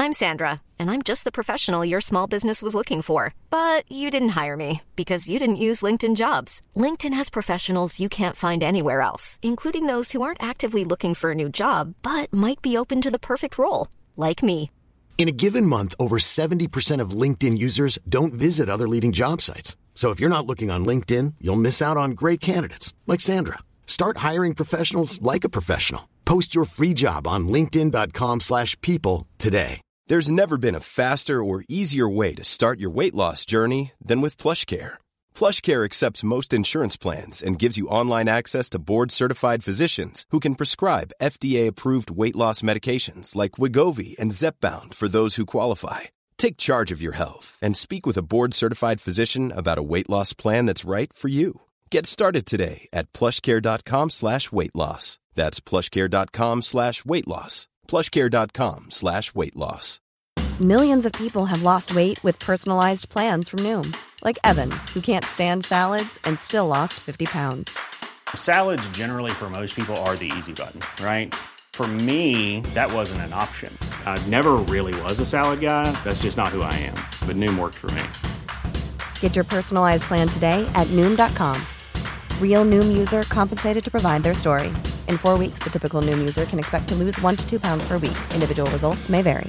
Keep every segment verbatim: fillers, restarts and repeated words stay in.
I'm Sandra, and I'm just the professional your small business was looking for. But you didn't hire me because you didn't use LinkedIn Jobs. LinkedIn has professionals you can't find anywhere else, including those who aren't actively looking for a new job, but might be open to the perfect role, like me. In a given month, over seventy percent of LinkedIn users don't visit other leading job sites. So if you're not looking on LinkedIn, you'll miss out on great candidates like Sandra. Start hiring professionals like a professional. Post your free job on linkedin dot com slash people today. There's never been a faster or easier way to start your weight loss journey than with PlushCare. PlushCare accepts most insurance plans and gives you online access to board-certified physicians who can prescribe F D A-approved weight loss medications like Wegovy and Zepbound for those who qualify. Take charge of your health and speak with a board-certified physician about a weight loss plan that's right for you. Get started today at plushcare.com slash weight loss. That's plushcare.com slash weight loss. plushcare.com slash weight loss. Millions of people have lost weight with personalized plans from Noom. Like Evan, who can't stand salads and still lost fifty pounds. Salads generally for most people are the easy button, right? For me, that wasn't an option. I never really was a salad guy. That's just not who I am. But Noom worked for me. Get your personalized plan today at Noom dot com. Real Noom user compensated to provide their story. In four weeks, the typical Noom user can expect to lose one to two pounds per week. Individual results may vary.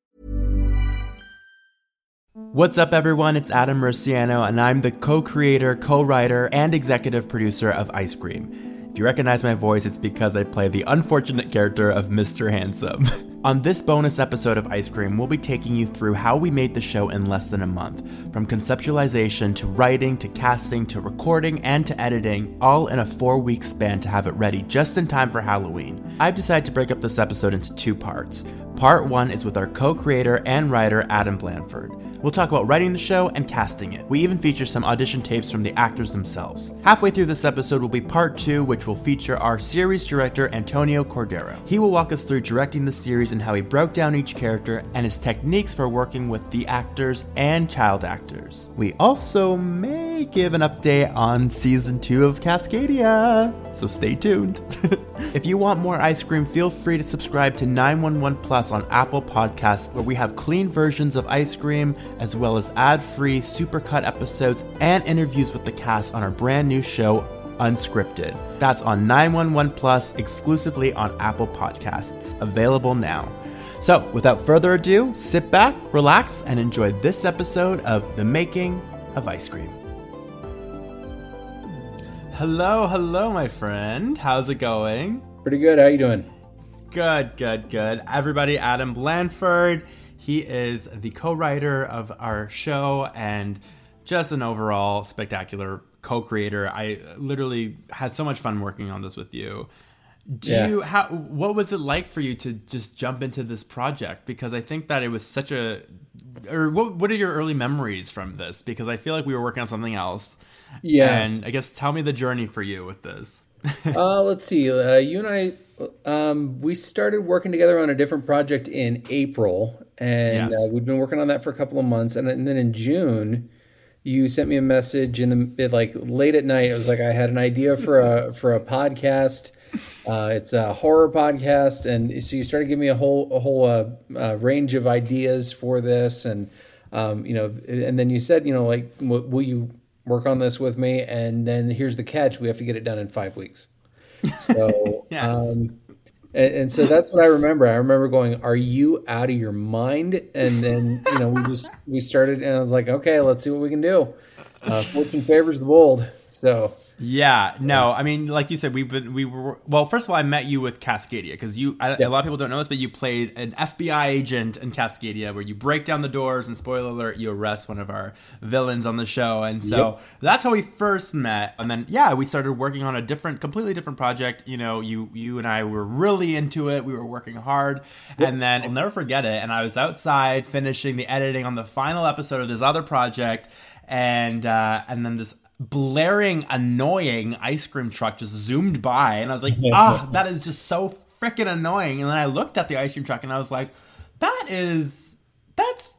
What's up, everyone? It's Adam Murciano, and I'm the co-creator, co-writer, and executive producer of Ice Cream. If you recognize my voice, it's because I play the unfortunate character of Mister Handsome. On this bonus episode of Ice Cream, we'll be taking you through how we made the show in less than a month. From conceptualization to writing to casting to recording and to editing, all in a four-week span to have it ready just in time for Halloween. I've decided to break up this episode into two parts. Part one is with our co-creator and writer, Adam Blanford. We'll talk about writing the show and casting it. We even feature some audition tapes from the actors themselves. Halfway through this episode will be part two, which will feature our series director, Antonio Cordero. He will walk us through directing the series and how he broke down each character and his techniques for working with the actors and child actors. We also may give an update on season two of Cascadia, so stay tuned. If you want more Ice Cream, feel free to subscribe to nine one one Plus on Apple Podcasts, where we have clean versions of Ice Cream, as well as ad-free supercut episodes and interviews with the cast on our brand new show, Unscripted. That's on nine one one Plus, exclusively on Apple Podcasts, available now. So, without further ado, sit back, relax, and enjoy this episode of The Making of Ice Cream. Hello, hello, my friend. How's it going? Pretty good. How you doing? Good, good, good. Everybody, Adam Blanford. He is the co-writer of our show and just an overall spectacular co-creator. I literally had so much fun working on this with you. Do yeah. you how what was it like for you to just jump into this project? Because I think that it was such a or what what are your early memories from this? Because I feel like we were working on something else. Yeah. And I guess tell me the journey for you with this. uh, let's see. Uh, you and I, um, we started working together on a different project in April, and yes. uh, we've been working on that for a couple of months. And, and then in June, you sent me a message in the it, like late at night. It was like I had an idea for a for a podcast. Uh, it's a horror podcast, and so you started giving me a whole a whole uh, uh, range of ideas for this, and um, you know, and then you said, you know, like, w- will you work on this with me? And then here's the catch: we have to get it done in five weeks. So, yes. um, and, and so that's what I remember. I remember going, "Are you out of your mind?" And then you know, we just we started, and I was like, "Okay, let's see what we can do." Uh, fortune favors the bold. So. Yeah, no, I mean, like you said, we've been, we were, well, first of all, I met you with Cascadia, because you, I, yeah. a lot of people don't know this, but you played an F B I agent in Cascadia, where you break down the doors, and spoiler alert, you arrest one of our villains on the show, and so yep. that's how we first met, and then, yeah, we started working on a different, completely different project, you know, you you and I were really into it, we were working hard, yep. and then, I'll never forget it, and I was outside finishing the editing on the final episode of this other project, and uh, and then this blaring, annoying ice cream truck just zoomed by, and I was like, ah, oh, that is just so freaking annoying. And then I looked at the ice cream truck, and I was like, that is, that's the whole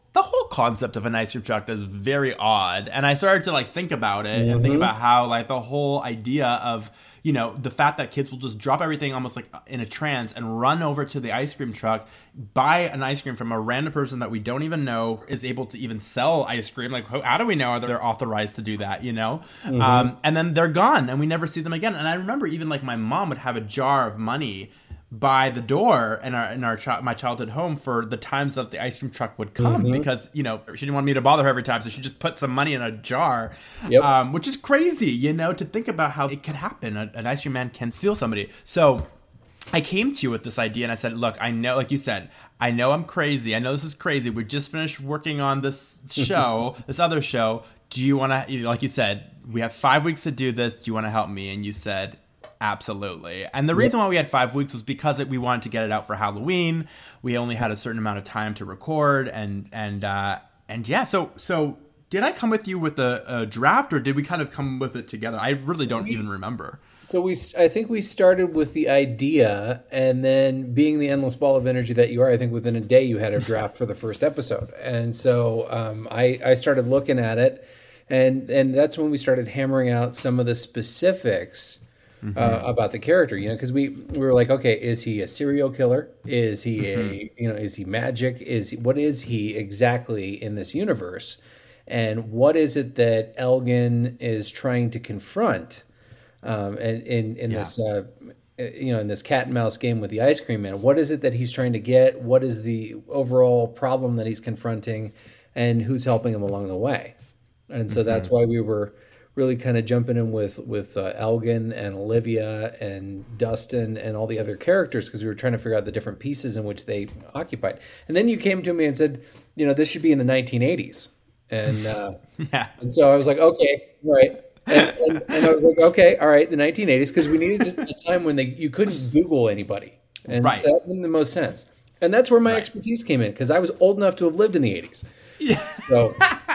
concept of an ice cream truck is very odd. And I started to like think about it Mm-hmm. and think about how like the whole idea of, you know, the fact that kids will just drop everything almost like in a trance and run over to the ice cream truck, buy an ice cream from a random person that we don't even know is able to even sell ice cream. Like, how, how do we know they're authorized to do that, you know? Mm-hmm. Um, and then they're gone and we never see them again. And I remember even like my mom would have a jar of money by the door in our in our chi- my childhood home for the times that the ice cream truck would come mm-hmm. because, you know, she didn't want me to bother her every time, so she just put some money in a jar, yep. um, which is crazy, you know, to think about how it could happen. A, an ice cream man can steal somebody. So I came to you with this idea and I said, look, I know, like you said, I know I'm crazy. I know this is crazy. We just finished working on this show, this other show. Do you want to, like you said, we have five weeks to do this. Do you want to help me? And you said, absolutely. And the reason why we had five weeks was because it, we wanted to get it out for Halloween. We only had a certain amount of time to record, and and uh, and yeah. So so did I come with you with a, a draft, or did we kind of come with it together? I really don't even remember. So we, I think we started with the idea, and then being the endless ball of energy that you are, I think within a day you had a draft for the first episode. And so um, I I started looking at it, and and that's when we started hammering out some of the specifics. Mm-hmm. Uh, about the character, you know, because we, we were like, okay, is he a serial killer? Is he mm-hmm. a, you know, is he magic? Is he, what is he exactly in this universe? And what is it that Elgin is trying to confront um, in, in, in yeah. this, uh, you know, in this cat and mouse game with the ice cream man? What is it that he's trying to get? What is the overall problem that he's confronting? And who's helping him along the way? And so mm-hmm. that's why we were really kind of jumping in with with uh, Elgin and Olivia and Dustin and all the other characters, because we were trying to figure out the different pieces in which they occupied. And then you came to me and said, you know, this should be in the nineteen eighties. And uh, yeah. And so I was like, okay, right. And, and, and I was like, okay, all right, the nineteen eighties, because we needed a time when they you couldn't Google anybody. And right. so that made the most sense. And that's where my right. expertise came in, because I was old enough to have lived in the eighties. Yeah. So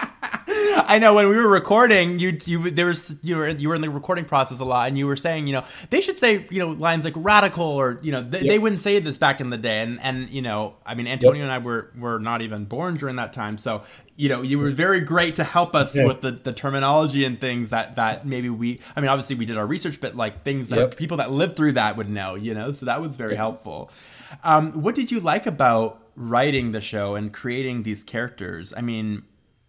I know when we were recording, you you there was you were you were in the recording process a lot, and you were saying, you know, they should say, you know, lines like radical, or, you know, th- yep. they wouldn't say this back in the day, and and you know, I mean, Antonio yep. and I were were not even born during that time, so you know, you were very great to help us yeah. with the, the terminology and things that that maybe we, I mean, obviously we did our research, but like things that yep. people that lived through that would know, you know, so that was very yep. helpful. Um, what did you like about writing the show and creating these characters? I mean,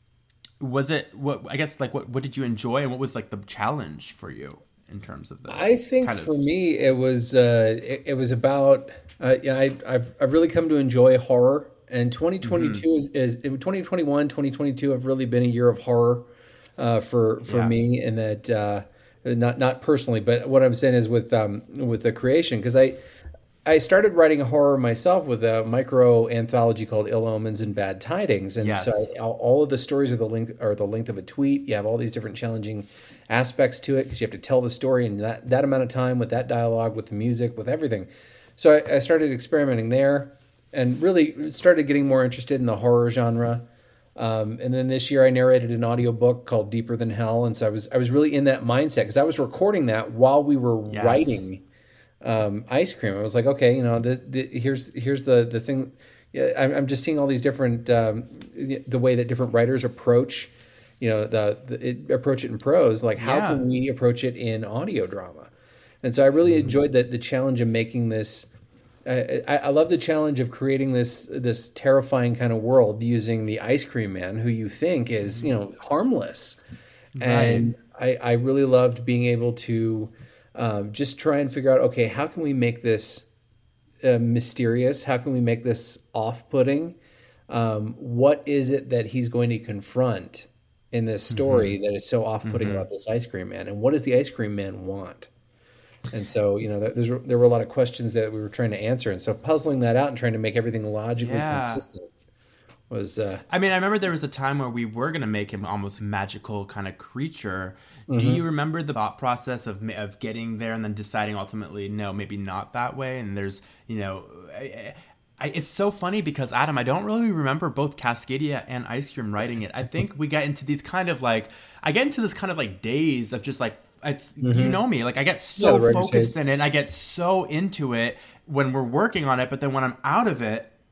was it what I guess like what what did you enjoy, and what was like the challenge for you in terms of this? I think kind of... for me it was uh, it, it was about uh, yeah I, I've I've really come to enjoy horror, and twenty twenty-two mm-hmm. is, is twenty twenty-one twenty twenty-two have really been a year of horror uh, for for yeah. me, and that uh, not not personally, but what I'm saying is with um, with the creation, because I. I started writing horror myself with a micro anthology called Ill Omens and Bad Tidings, and yes. so I, all of the stories are the length are the length of a tweet. You have all these different challenging aspects to it, because you have to tell the story in that, that amount of time, with that dialogue, with the music, with everything. So I, I started experimenting there, and really started getting more interested in the horror genre. Um, and then this year I narrated an audiobook called Deeper Than Hell, and so I was I was really in that mindset, because I was recording that while we were yes. writing. Um, ice cream. I was like, okay, you know, the, the here's here's the the thing. Yeah, I'm, I'm just seeing all these different um, the way that different writers approach, you know, the, the it, approach it in prose. Like, how yeah. can we approach it in audio drama? And so I really mm-hmm. enjoyed the the challenge of making this. I, I love the challenge of creating this this terrifying kind of world using the ice cream man, who you think is, you know, harmless, right. and I, I really loved being able to. Um, just try and figure out, okay, how can we make this uh, mysterious? How can we make this off-putting? Um, what is it that he's going to confront in this story mm-hmm. that is so off-putting mm-hmm. about this ice cream man? And what does the ice cream man want? And so, you know, there's, there were a lot of questions that we were trying to answer. And so puzzling that out and trying to make everything logically yeah. consistent was... Uh, I mean, I remember there was a time where we were going to make him almost magical kind of creature. Mm-hmm. Do you remember the thought process of of getting there and then deciding ultimately, no, maybe not that way? And there's, you know, I, I, it's so funny because, Adam, I don't really remember both Cascadia and Ice Cream writing it. I think we get into these kind of like, I get into this kind of like days of just like, it's mm-hmm. you know me, like I get so yeah, focused in it, and I get so into it when we're working on it, but then when I'm out of it,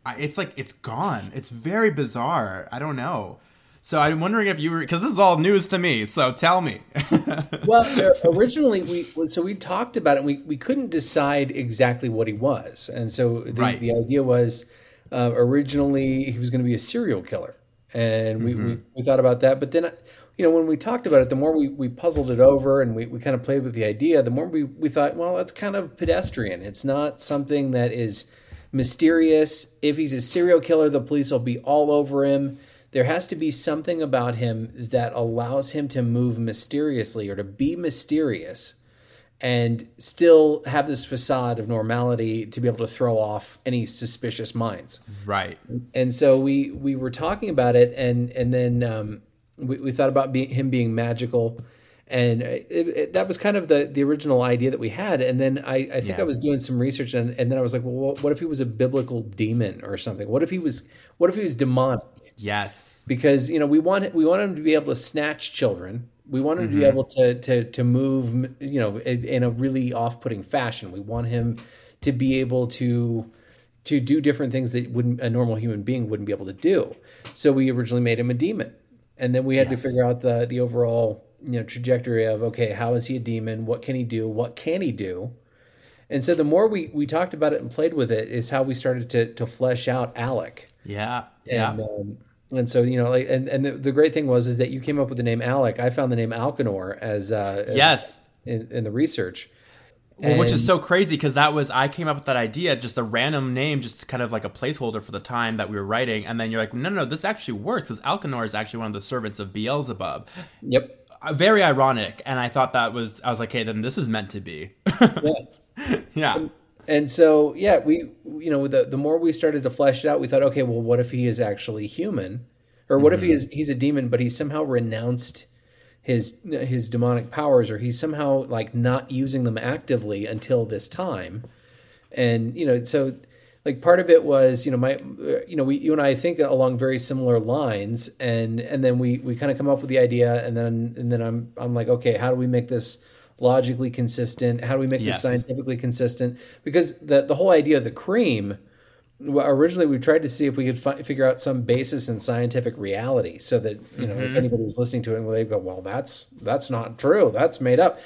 I, it's like it's gone. It's very bizarre. I don't know. So I'm wondering if you were, because this is all news to me. So tell me. Well, originally we so we talked about it. And we we couldn't decide exactly what he was, and so the, right. the idea was uh, originally he was going to be a serial killer, and we, mm-hmm. we we thought about that. But then, you know, when we talked about it, the more we, we puzzled it over and we, we kind of played with the idea, the more we we thought, well, that's kind of pedestrian. It's not something that is mysterious. If he's a serial killer, the police will be all over him. There has to be something about him that allows him to move mysteriously or to be mysterious and still have this facade of normality to be able to throw off any suspicious minds. Right. And so we, we were talking about it, and, and then um, we, we thought about be, him being magical. And it, it, that was kind of the, the original idea that we had. And then I, I think yeah. I was doing some research, and, and then I was like, well, what if he was a biblical demon or something? What if he was, what if he was demonic? Yes. Because, you know, we want, we want him to be able to snatch children. We want him mm-hmm. to be able to, to, to move, you know, in, in a really off-putting fashion. We want him to be able to, to do different things that wouldn't, a normal human being wouldn't be able to do. So we originally made him a demon. And then we had yes. to figure out the, the overall, you know, trajectory of, okay, how is he a demon? What can he do? What can he do? And so the more we, we talked about it and played with it is how we started to, to flesh out Alec. Yeah. And, yeah. Um, and so, you know, like, and, and the, the great thing was, is that you came up with the name Alec. I found the name Alcanor as, uh, yes, in, in the research. Well, and, which is so crazy because that was, I came up with that idea, just a random name, just kind of like a placeholder for the time that we were writing. And then you're like, no, no, no, this actually works because Alcanor is actually one of the servants of Beelzebub. Yep. Very ironic. And I thought that was, I was like, hey, then this is meant to be. yeah. yeah. And, and so, yeah, we, you know, the, the more we started to flesh it out, we thought, okay, well, what if he is actually human? Or what mm-hmm. if he is, he's a demon, but he's somehow renounced his, his demonic powers, or he's somehow like not using them actively until this time. And, you know, so like part of it was, you know, my, you know, we, you and I think along very similar lines, and, and then we, we kind of come up with the idea, and then, and then I'm, I'm like, okay, how do we make this logically consistent? How do we make yes. this scientifically consistent? Because the, the whole idea of the cream, originally we tried to see if we could fi- figure out some basis in scientific reality, so that, you know, mm-hmm. if anybody was listening to it, well, they'd go, well, that's, that's not true. That's made up.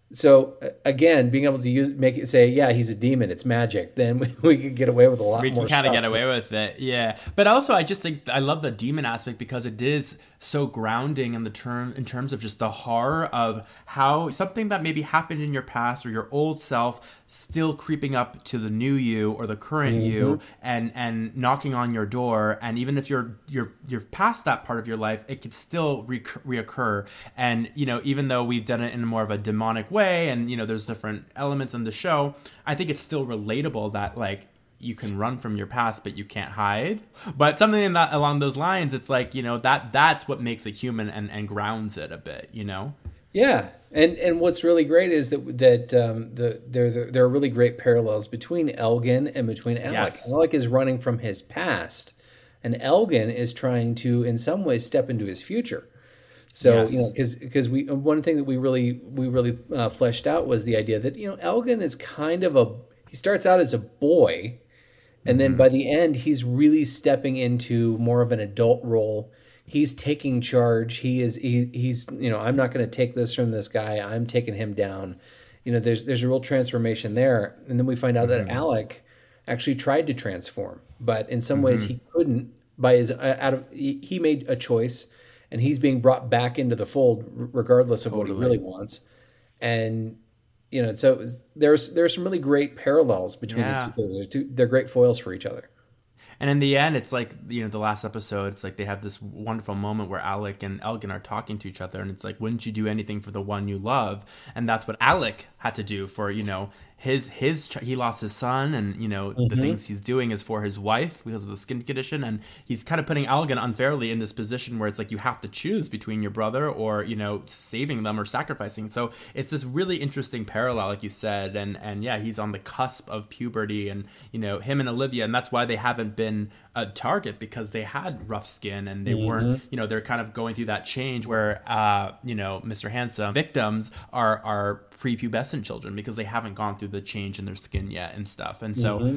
So again, being able to use, make it say, yeah, he's a demon, it's magic, then we, we could get away with a lot we more can kind stuff. of get away with it. Yeah. But also I just think I love the demon aspect because it is so grounding in the term, in terms of just the horror of how something that maybe happened in your past or your old self still creeping up to the new you or the current mm-hmm. you and, and knocking on your door. And even if you're, you're, you're past that part of your life, it could still re- reoccur. And, you know, even though we've done it in more of a demonic way and, you know, there's different elements in the show, I think it's still relatable that like, you can run from your past, but you can't hide. But something in that along those lines, it's like, you know, that that's what makes it human and, and grounds it a bit, you know? Yeah. And and what's really great is that that um, the there there are really great parallels between Elgin and between Alec. Yes. Alec is running from his past, and Elgin is trying to, in some ways, step into his future. So, yes. you know, because because we one thing that we really we really uh, fleshed out was the idea that, you know, Elgin is kind of a, he starts out as a boy. And then by the end, he's really stepping into more of an adult role. He's taking charge. He is, he, he's, you know, I'm not going to take this from this guy. I'm taking him down. You know, there's, there's a real transformation there. And then we find out mm-hmm. that Alec actually tried to transform, but in some mm-hmm. ways he couldn't by his, out of, he made a choice, and he's being brought back into the fold regardless of totally. what he really wants. And, you know, so it was, there's there's some really great parallels between yeah. these two characters. Two, they're great foils for each other. And in the end, it's like, you know, the last episode, it's like they have this wonderful moment where Alec and Elgin are talking to each other, and it's like, wouldn't you do anything for the one you love? And that's what Alec had to do for, you know, his his he lost his son, and, you know, mm-hmm. the things he's doing is for his wife because of the skin condition, and he's kind of putting Elgin unfairly in this position where it's like you have to choose between your brother or, you know, saving them or sacrificing. So it's this really interesting parallel, like you said, and and yeah, he's on the cusp of puberty, and, you know, him and Olivia, and that's why they haven't been a target, because they had rough skin and they mm-hmm. weren't, you know, they're kind of going through that change where uh you know, Mister Handsome victims are are prepubescent children because they haven't gone through the change in their skin yet and stuff. And so mm-hmm.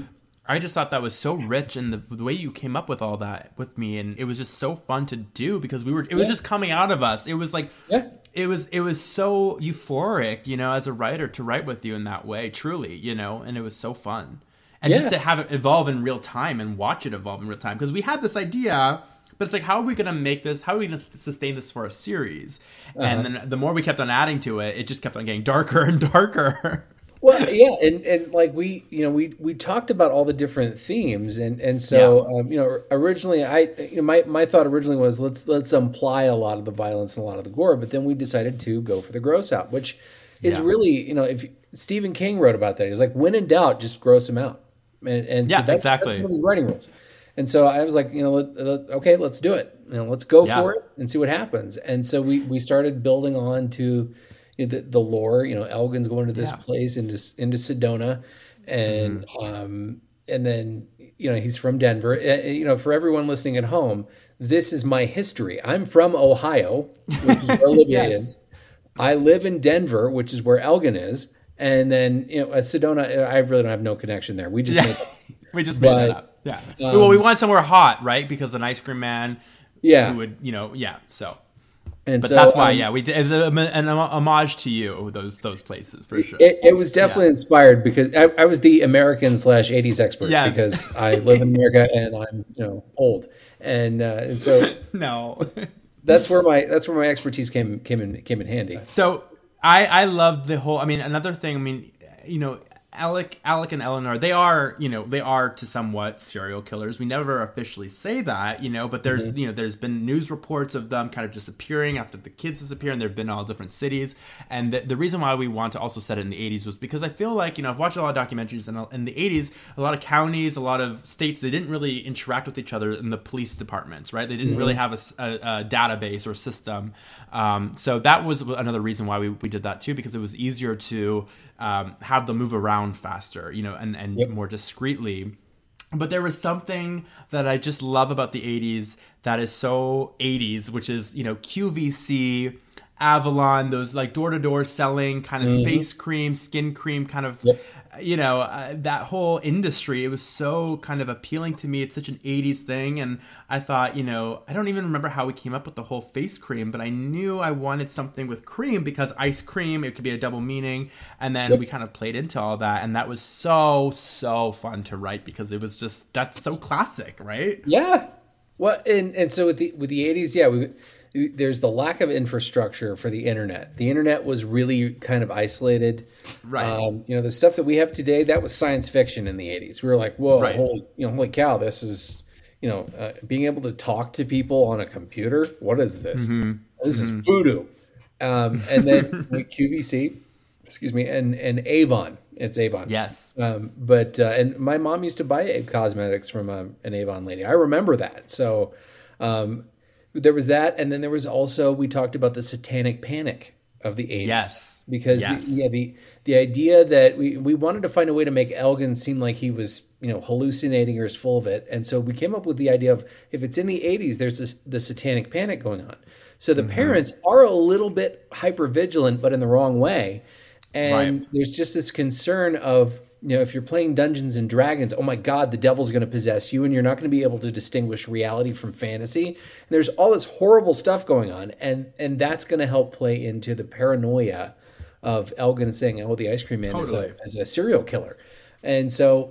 I just thought that was so rich, and the, the way you came up with all that with me, and it was just so fun to do because we were. It was yeah. just coming out of us. It was like, yeah. it was it was so euphoric, you know, as a writer to write with you in that way, truly, you know, and it was so fun, and yeah. just to have it evolve in real time and watch it evolve in real time because we had this idea. But it's like, how are we going to make this? How are we going to sustain this for a series? Uh-huh. And then the more we kept on adding to it, it just kept on getting darker and darker. Well, yeah, and, and like we, you know, we, we talked about all the different themes, and and so yeah. um, you know, originally I, you know, my my thought originally was let's let's imply a lot of the violence and a lot of the gore, but then we decided to go for the gross out, which is yeah. really, you know, if Stephen King wrote about that, he's like, when in doubt, just gross him out, and, and yeah, so that's, exactly. that's one of his writing rules. And so I was like, you know, let, let, okay, let's do it. You know, let's go yeah. for it and see what happens. And so we, we started building on to you know, the, the lore. You know, Elgin's going to this yeah. place into into Sedona, and mm-hmm. um, and then you know he's from Denver. Uh, you know, for everyone listening at home, this is my history. I'm from Ohio, which is where Olivia yes. is. I live in Denver, which is where Elgin is, and then you know, at Sedona, I really don't have no connection there. We just yeah. made it. we just made but, it up. Yeah. Um, well, we want somewhere hot, right? Because an ice cream man, yeah, who would, you know, yeah. So, and but so, that's why, um, yeah, we did as a, an homage to you. Those those places for sure. It, it was definitely yeah. inspired because I, I was the American slash eighties expert yes. because I live in America and I'm you know old, and uh, and so no, that's where my that's where my expertise came came in came in handy. So I I loved the whole. I mean, another thing. I mean, you know. Alec, Alec and Eleanor, they are, you know, they are to somewhat serial killers. We never officially say that, you know, but there's, mm-hmm. you know, there's been news reports of them kind of disappearing after the kids disappear, and they've been in all different cities. And the, the reason why we want to also set it in the eighties was because I feel like, you know, I've watched a lot of documentaries, and in the eighties, a lot of counties, a lot of states, they didn't really interact with each other in the police departments, right? They didn't mm-hmm. really have a, a, a database or system. Um, so that was another reason why we, we did that too, because it was easier to um, have them move around faster, you know, and, and yep. more discreetly. But there was something that I just love about the eighties that is so eighties, which is, you know, Q V C, Avalon, those like door-to-door selling kind of mm-hmm. face cream, skin cream kind of, yep. you know, uh, that whole industry. It was so kind of appealing to me. It's such an eighties thing. And I thought, you know, I don't even remember how we came up with the whole face cream, but I knew I wanted something with cream because ice cream, it could be a double meaning. And then yep. we kind of played into all that. And that was so, so fun to write because it was just, that's so classic, right? Yeah. Well, and, and so with the, with the eighties, yeah, we there's the lack of infrastructure for the internet. The internet was really kind of isolated. Right. Um, you know, the stuff that we have today, that was science fiction in the eighties. We were like, whoa, right. holy, you know, holy cow, this is, you know, uh, being able to talk to people on a computer. What is this? Mm-hmm. This mm-hmm. is voodoo. Um, and then Q V C, excuse me, and, and Avon. It's Avon. Yes. Um, but, uh, and my mom used to buy cosmetics from a, an Avon lady. I remember that. So, um, there was that, and then there was also, we talked about the satanic panic of the eighties. Yes. Because yes. The, yeah, the the idea that we, we wanted to find a way to make Elgin seem like he was, you know, hallucinating or is full of it. And so we came up with the idea of, if it's in the eighties, there's this, the satanic panic going on. So the mm-hmm. parents are a little bit hyper-vigilant, but in the wrong way. And right. there's just this concern of, you know, if you're playing Dungeons and Dragons, oh my God, the devil's going to possess you and you're not going to be able to distinguish reality from fantasy. And there's all this horrible stuff going on. And and that's going to help play into the paranoia of Elgin saying, oh, the ice cream man totally. is, a, is a serial killer. And so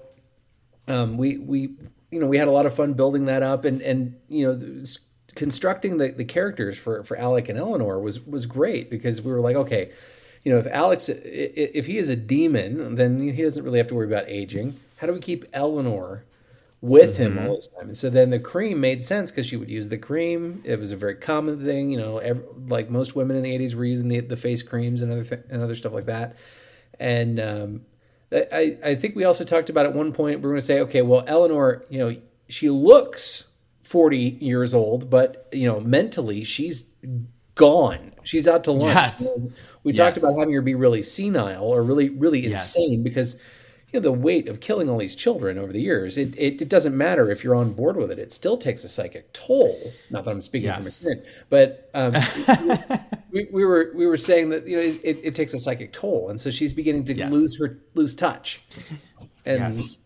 um, we, we, you know, we had a lot of fun building that up and, and you know, constructing the, the characters for, for Alec and Eleanor was, was great because we were like, okay, you know, if Alex, if he is a demon, then he doesn't really have to worry about aging. How do we keep Eleanor with mm-hmm. him all this time? And so then the cream made sense because she would use the cream. It was a very common thing, you know, every, like most women in the eighties were using the, the face creams and other th- and other stuff like that. And um, I, I think we also talked about at one point, we we're going to say, okay, well, Eleanor, you know, she looks forty years old, but, you know, mentally she's gone. She's out to lunch. Yes. You know, we yes. talked about having her be really senile or really, really yes. insane because, you know, the weight of killing all these children over the years, it, it, it doesn't matter if you're on board with it. It still takes a psychic toll. Not that I'm speaking yes. from experience, but um, we, we were we were saying that, you know, it, it takes a psychic toll, and so she's beginning to yes. lose her lose touch. And yes.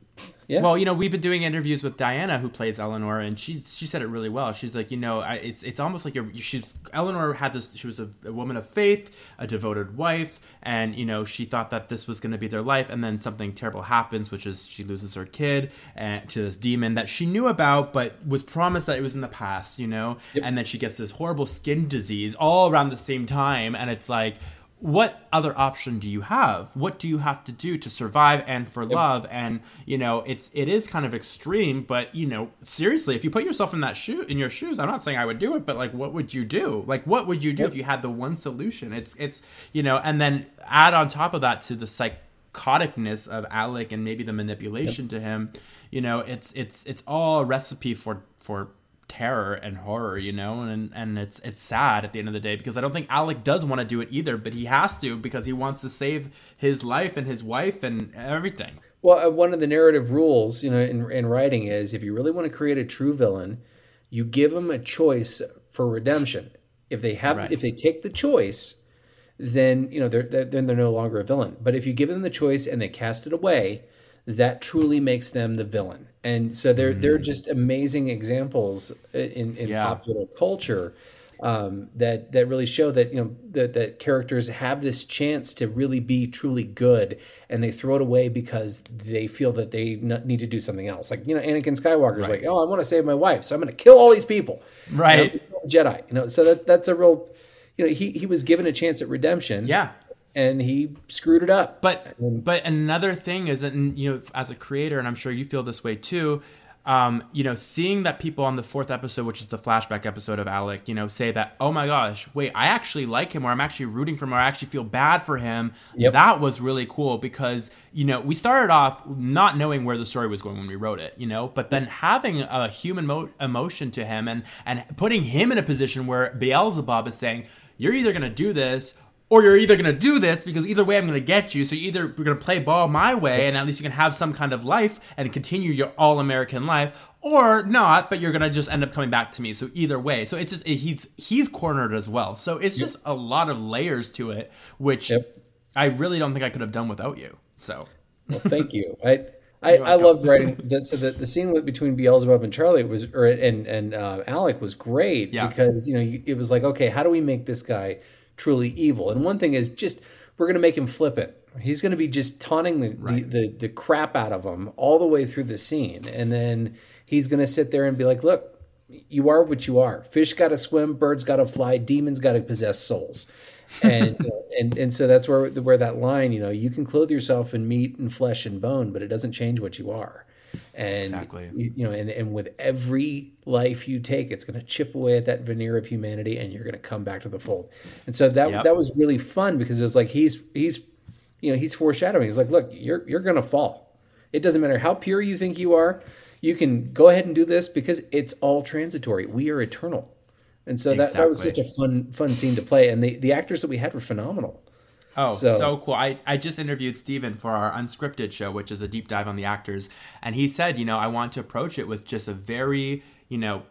Yeah. Well, you know, we've been doing interviews with Diana, who plays Eleanor, and she she said it really well. She's like, you know, I, it's it's almost like you're, she's Eleanor had this. She was a, a woman of faith, a devoted wife, and you know, she thought that this was going to be their life, and then something terrible happens, which is she loses her kid and, to this demon that she knew about, but was promised that it was in the past, you know, yep. and then she gets this horrible skin disease all around the same time, and it's like, what other option do you have? What do you have to do to survive and for yep. love? And you know, it's it is kind of extreme, but you know, seriously, if you put yourself in that shoe in your shoes, I'm not saying I would do it, but like, what would you do? Like, what would you do yep. if you had the one solution? It's it's you know, and then add on top of that to the psychoticness of Alec and maybe the manipulation yep. to him. You know, it's it's it's all a recipe for for. terror and horror, you know, and and it's it's sad at the end of the day, because I don't think Alec does want to do it either, but he has to because he wants to save his life and his wife and everything. Well, uh, one of the narrative rules, you know, in, in writing is if you really want to create a true villain, you give them a choice for redemption. If they have, right. if they take the choice, then you know they're, they're then they're no longer a villain. But if you give them the choice and they cast it away, that truly makes them the villain. And so they're mm. they're just amazing examples in, in yeah. popular culture um, that that really show that you know that, that characters have this chance to really be truly good, and they throw it away because they feel that they need to do something else. Like you know, Anakin Skywalker's right. like, oh, I want to save my wife, so I'm going to kill all these people. Right, you know, Jedi. You know, so that that's a real. You know, he he was given a chance at redemption. Yeah. And he screwed it up. But but another thing is that, you know, as a creator, and I'm sure you feel this way too, um, you know, seeing that people on the fourth episode, which is the flashback episode of Alec, you know, say that, oh my gosh, wait, I actually like him, or I'm actually rooting for him, or I actually feel bad for him. Yep. That was really cool because, you know, we started off not knowing where the story was going when we wrote it, you know, but then having a human mo- emotion to him and, and putting him in a position where Beelzebub is saying, you're either going to do this or you're either going to do this, because either way I'm going to get you. So either we're going to play ball my way and at least you can have some kind of life and continue your all-American life, or not, but you're going to just end up coming back to me. So either way. So it's just, it, he's he's cornered as well. So it's just yep. a lot of layers to it, which yep. I really don't think I could have done without you. So. Well, thank you. I I, I loved writing. The, so the, the scene between Beelzebub and Charlie was, or and, and uh, Alec was great yeah. because, you know, it was like, okay, how do we make this guy truly evil? And one thing is just, we're going to make him flippant. He's going to be just taunting the, right. the, the, the crap out of him all the way through the scene. And then he's going to sit there and be like, look, you are what you are. Fish got to swim, birds got to fly, demons got to possess souls. And, you know, and and so that's where where that line, you know, you can clothe yourself in meat and flesh and bone, but it doesn't change what you are. And exactly. you, you know, and, and with every life you take, it's going to chip away at that veneer of humanity, and you're going to come back to the fold. And so that yep. that was really fun because it was like he's he's you know he's foreshadowing. He's like, look, you're you're going to fall. It doesn't matter how pure you think you are. You can go ahead and do this because it's all transitory. We are eternal. And so that, exactly. that was such a fun fun scene to play. And the, the actors that we had were phenomenal. Oh, so, so cool. I, I just interviewed Steven for our Unscripted show, which is a deep dive on the actors. And he said, you know, I want to approach it with just a very, you know,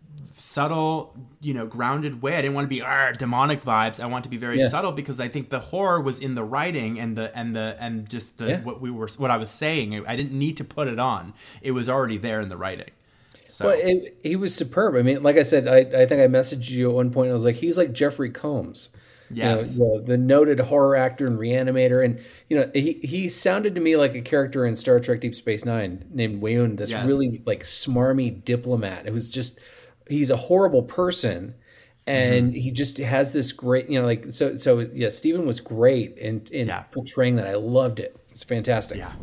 subtle, you know, grounded way. I didn't want to be arr, demonic vibes. I want to be very yeah. subtle because I think the horror was in the writing and the and the and just the yeah. what we were what I was saying. I didn't need to put it on. It was already there in the writing. So well, it, he was superb. I mean, like I said, I, I think I messaged you at one point. I was like, he's like Jeffrey Combs. Yes. You know, the, the noted horror actor and reanimator. And, you know, he, he sounded to me like a character in Star Trek Deep Space Nine named Weyoun, this yes. really like smarmy diplomat. It was just, he's a horrible person. And mm-hmm. he just has this great, you know, like, so, so yeah, Steven was great in, in yeah. portraying that. I loved it. It's fantastic. Yeah.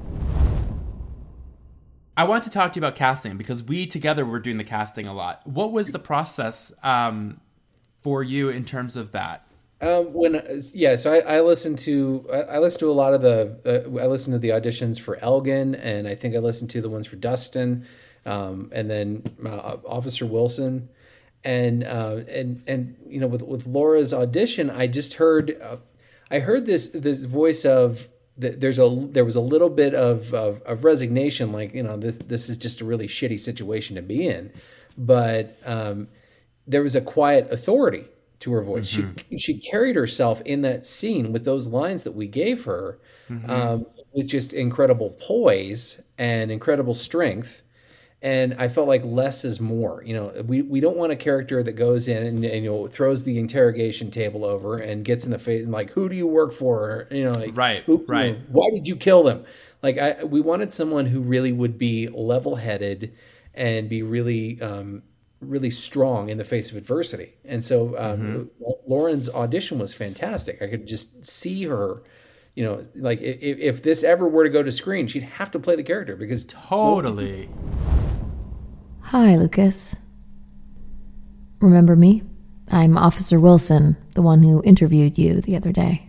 I wanted to talk to you about casting because we together were doing the casting a lot. What was the process um, for you in terms of that? Um, when yeah, so I, I listened to I, I listened to a lot of the uh, I listened to the auditions for Elgin, and I think I listened to the ones for Dustin, um, and then uh, Officer Wilson, and uh, and and you know with with Laura's audition, I just heard uh, I heard this this voice of. There's a there was a little bit of, of of resignation, like you know this this is just a really shitty situation to be in, but um, there was a quiet authority to her voice. Mm-hmm. She she carried herself in that scene with those lines that we gave her, mm-hmm. um, with just incredible poise and incredible strength. And I felt like less is more. You know, we, we don't want a character that goes in and, and you know throws the interrogation table over and gets in the face and like, who do you work for? You know, like, right, who, right. You know, why did you kill them? Like, I we wanted someone who really would be level-headed and be really um, really strong in the face of adversity. And so um, mm-hmm. Lauren's audition was fantastic. I could just see her. You know, like if, if this ever were to go to screen, she'd have to play the character because totally. Hi, Lucas. Remember me? I'm Officer Wilson, the one who interviewed you the other day.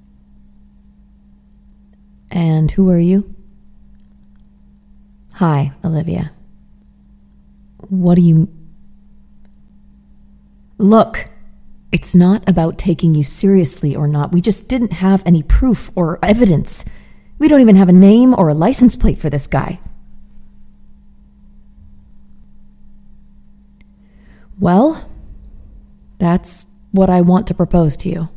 And who are you? Hi, Olivia. What do you... Look, it's not about taking you seriously or not. We just didn't have any proof or evidence. We don't even have a name or a license plate for this guy. Well, that's what I want to propose to you.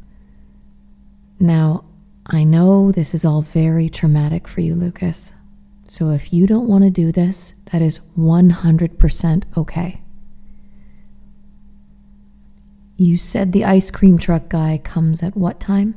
Now, I know this is all very traumatic for you, Lucas. So if you don't want to do this, that is one hundred percent okay. You said the ice cream truck guy comes at what time?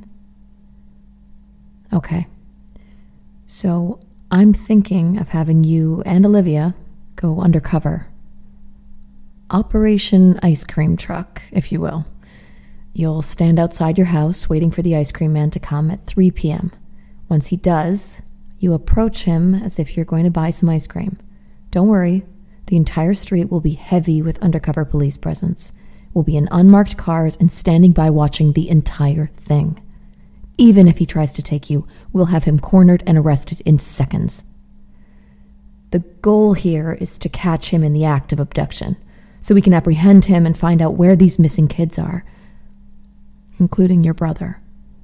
Okay. So I'm thinking of having you and Olivia go undercover. Operation Ice Cream Truck, if you will. You'll stand outside your house waiting for the ice cream man to come at three p.m. Once he does, you approach him as if you're going to buy some ice cream. Don't worry, the entire street will be heavy with undercover police presence. We'll be in unmarked cars and standing by watching the entire thing. Even if he tries to take you, we'll have him cornered and arrested in seconds. The goal here is to catch him in the act of abduction, so we can apprehend him and find out where these missing kids are, including your brother.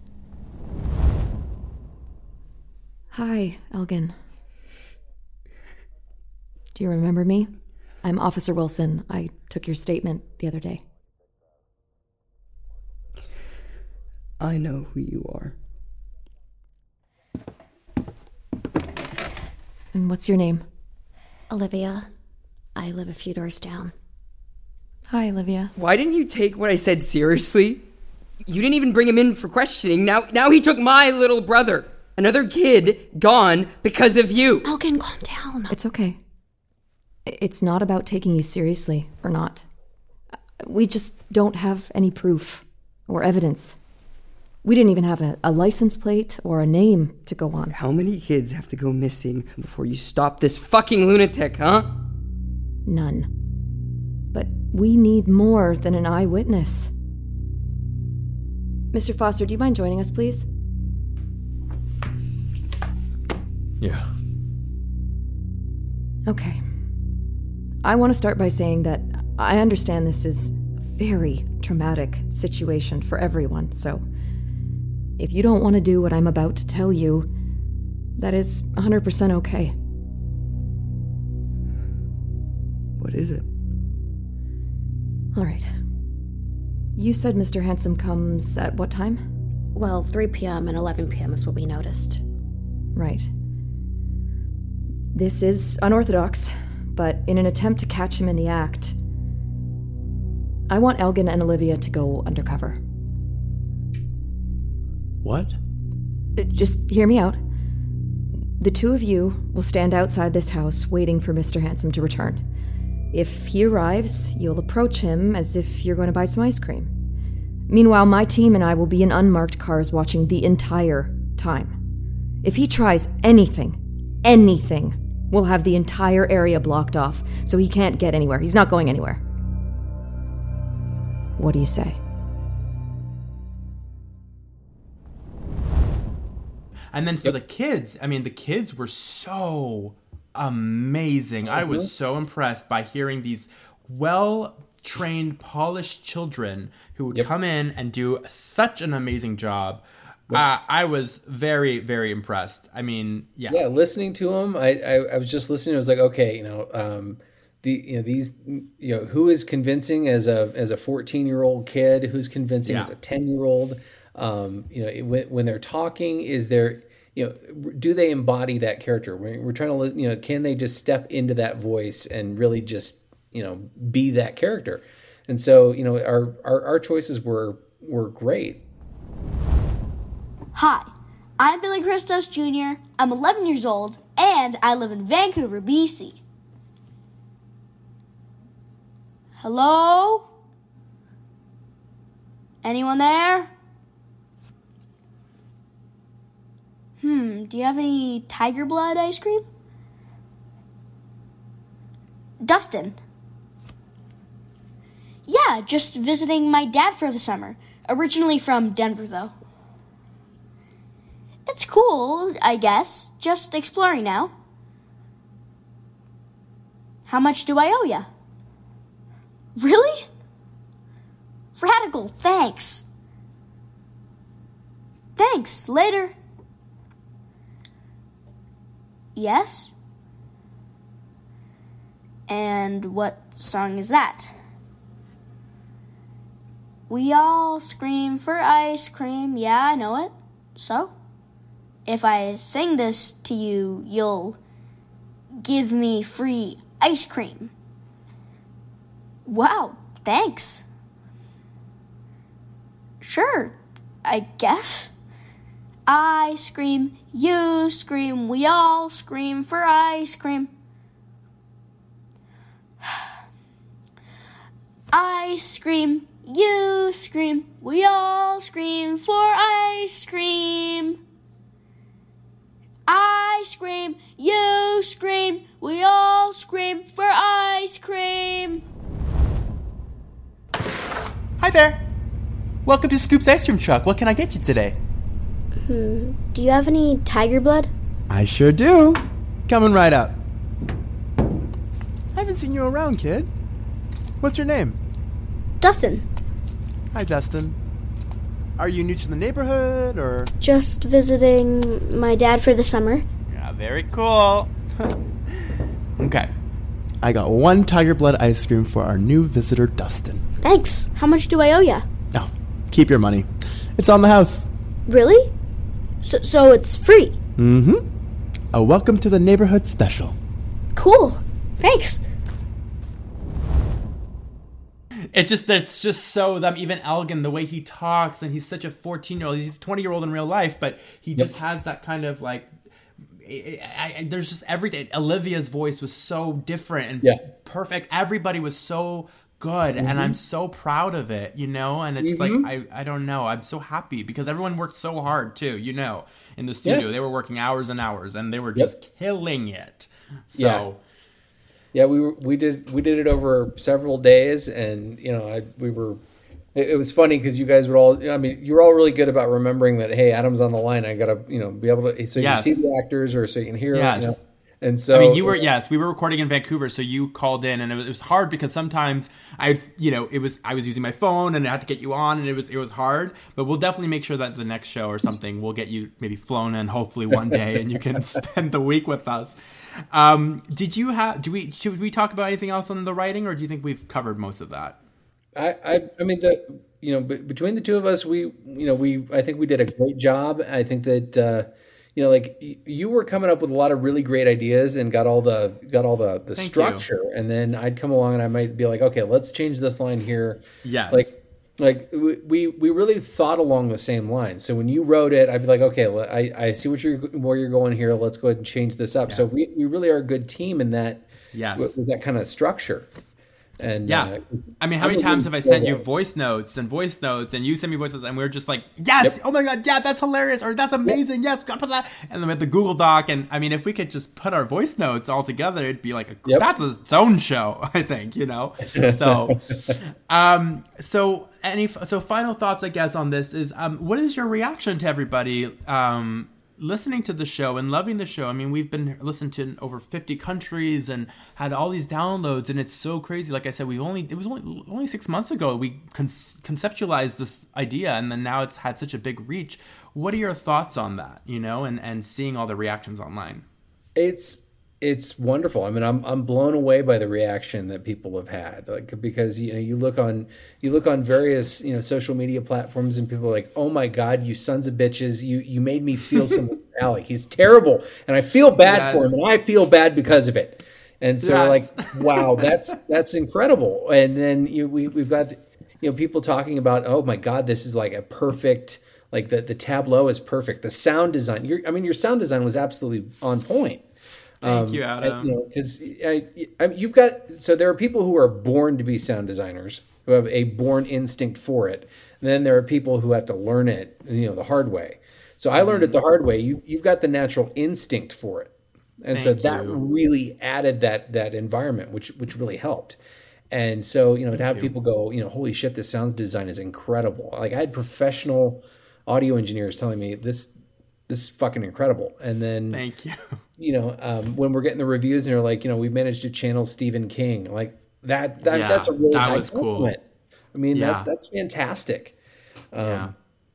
Hi, Elgin. Do you remember me? I'm Officer Wilson. I took your statement the other day. I know who you are. And what's your name? Olivia. I live a few doors down. Hi, Olivia. Why didn't you take what I said seriously? You didn't even bring him in for questioning. Now now he took my little brother. Another kid gone because of you. Elgin, calm down. It's okay. It's not about taking you seriously or not. We just don't have any proof or evidence. We didn't even have a, a license plate or a name to go on. How many kids have to go missing before you stop this fucking lunatic, huh? None. But we need more than an eyewitness. Mister Foster, do you mind joining us, please? Yeah. Okay. I want to start by saying that I understand this is a very traumatic situation for everyone, so if you don't want to do what I'm about to tell you, that is one hundred percent okay. What is it? All right. You said Mister Handsome comes at what time? Well, three p.m. and eleven p.m. is what we noticed. Right. This is unorthodox, but in an attempt to catch him in the act, I want Elgin and Olivia to go undercover. What? Just hear me out. The two of you will stand outside this house waiting for Mister Handsome to return. If he arrives, you'll approach him as if you're going to buy some ice cream. Meanwhile, my team and I will be in unmarked cars watching the entire time. If he tries anything, anything, we'll have the entire area blocked off, so he can't get anywhere. He's not going anywhere. What do you say? And then for yep. the kids, I mean, the kids were so amazing. Mm-hmm. I was so impressed by hearing these well-trained, polished children who would yep. come in and do such an amazing job. Yep. Uh, I was very, very impressed. I mean, yeah. Yeah, listening to them, I, I, I was just listening. I was like, okay, you know, um, the you know these you know who is convincing as a as a fourteen-year-old kid, who's convincing yeah. as a ten-year-old. Um, you know, when, when they're talking, is there you know, do they embody that character? We're, we're trying to listen, you know, can they just step into that voice and really just, you know, be that character? And so, you know, our, our, our choices were, were great. Hi, I'm Billy Christos Junior I'm eleven years old, and I live in Vancouver, B C. Hello? Anyone there? Hmm, do you have any Tiger Blood ice cream? Dustin. Yeah, just visiting my dad for the summer. Originally from Denver, though. It's cool, I guess. Just exploring now. How much do I owe ya? Really? Radical, thanks. Thanks, later. Yes? And what song is that? We all scream for ice cream. Yeah, I know it. So? If I sing this to you, you'll give me free ice cream. Wow, thanks. Sure, I guess. I scream, you scream, we all scream for ice cream. I scream, you scream, we all scream for ice cream. I scream, you scream, we all scream for ice cream. Hi there. Welcome to Scoop's Ice Cream Truck. What can I get you today? Hmm. Do you have any Tiger Blood? I sure do. Coming right up. I haven't seen you around, kid. What's your name? Dustin. Hi, Dustin. Are you new to the neighborhood, or...? Just visiting my dad for the summer. Yeah, very cool. Okay. I got one Tiger Blood ice cream for our new visitor, Dustin. Thanks. How much do I owe ya? Oh, keep your money. It's on the house. Really? So, so it's free? Mm-hmm. A welcome to the neighborhood special. Cool. Thanks. It just, it's just so them, even Elgin, the way he talks, and he's such a fourteen-year-old, he's a twenty-year-old in real life, but he yep. just has that kind of, like, I, I, I, there's just everything. Olivia's voice was so different and yeah. perfect. Everybody was so good, mm-hmm. and I'm so proud of it, you know, and it's mm-hmm. like, I, I don't know, I'm so happy, because everyone worked so hard, too, you know, in the studio. Yeah. They were working hours and hours, and they were just yep. killing it, so... Yeah. Yeah, we were, we did we did it over several days, and you know, I we were. It, it was funny because you guys would all. I mean, you were all really good about remembering that. Hey, Adam's on the line. I gotta, you know, be able to so you yes. can see the actors or so you can hear. Yes. You know? And so, I mean, you were yes, we were recording in Vancouver, so you called in, and it was, it was hard because sometimes I, you know, it was I was using my phone, and I had to get you on, and it was it was hard. But we'll definitely make sure that the next show or something, we'll get you maybe flown in, hopefully one day, and you can spend the week with us. Um, did you have? Do we should we talk about anything else on the writing, or do you think we've covered most of that? I I, I mean the you know between the two of us, we you know we I think we did a great job. I think that. Uh, You know, like you were coming up with a lot of really great ideas and got all the got all the, the structure, you. And then I'd come along and I might be like, okay, let's change this line here. Yes, like like we we really thought along the same lines. So when you wrote it, I'd be like, okay, I, I see what you're where you're going here. Let's go ahead and change this up. Yeah. So we, we really are a good team in that. Yes, with, with that kind of structure. And yeah, uh, I mean, how many times have I sent you voice notes and voice notes, and you send me voice notes, and we're just like, yes, yep. oh my god, yeah, that's hilarious, or that's amazing, yep. yes, gotta put that, and then with the Google Doc, and I mean, if we could just put our voice notes all together, it'd be like a, yep. that's its own show, I think, you know. So, um, so any, so final thoughts, I guess, on this is, um, what is your reaction to everybody, um. listening to the show and loving the show? I mean, we've been listened to in over fifty countries and had all these downloads, and it's so crazy. Like I said, we only it was only only six months ago we con- conceptualized this idea, and then now it's had such a big reach. What are your thoughts on that? You know, and and seeing all the reactions online. It's it's wonderful. I mean, I'm I'm blown away by the reaction that people have had. Like, because you know, you look on you look on various you know social media platforms, and people are like, "Oh my God, you sons of bitches! You you made me feel something for Alec. He's terrible, and I feel bad Yes. for him, and I feel bad because of it." And so, Yes. like, wow, that's that's incredible. And then you we we've got you know people talking about, "Oh my God, this is like a perfect." Like the, the tableau is perfect. The sound design, your, I mean, your sound design was absolutely on point. Thank Um, you, Adam. You know, because I, I mean, you've got so there are people who are born to be sound designers who have a born instinct for it. And then there are people who have to learn it, you know, the hard way. So I learned it the hard way. You you've got the natural instinct for it, and so Thank that you. really added that that environment, which which really helped. And so you know to have people go, you know, holy shit, this sound design is incredible. Like I had professional audio engineers telling me this this is fucking incredible. And then Thank you. you know, um, when we're getting the reviews and they're like, you know, we managed to channel Stephen King, like that, that Yeah, that's a really that high was cool. compliment. I mean, Yeah. that, that's fantastic. Um, Yeah.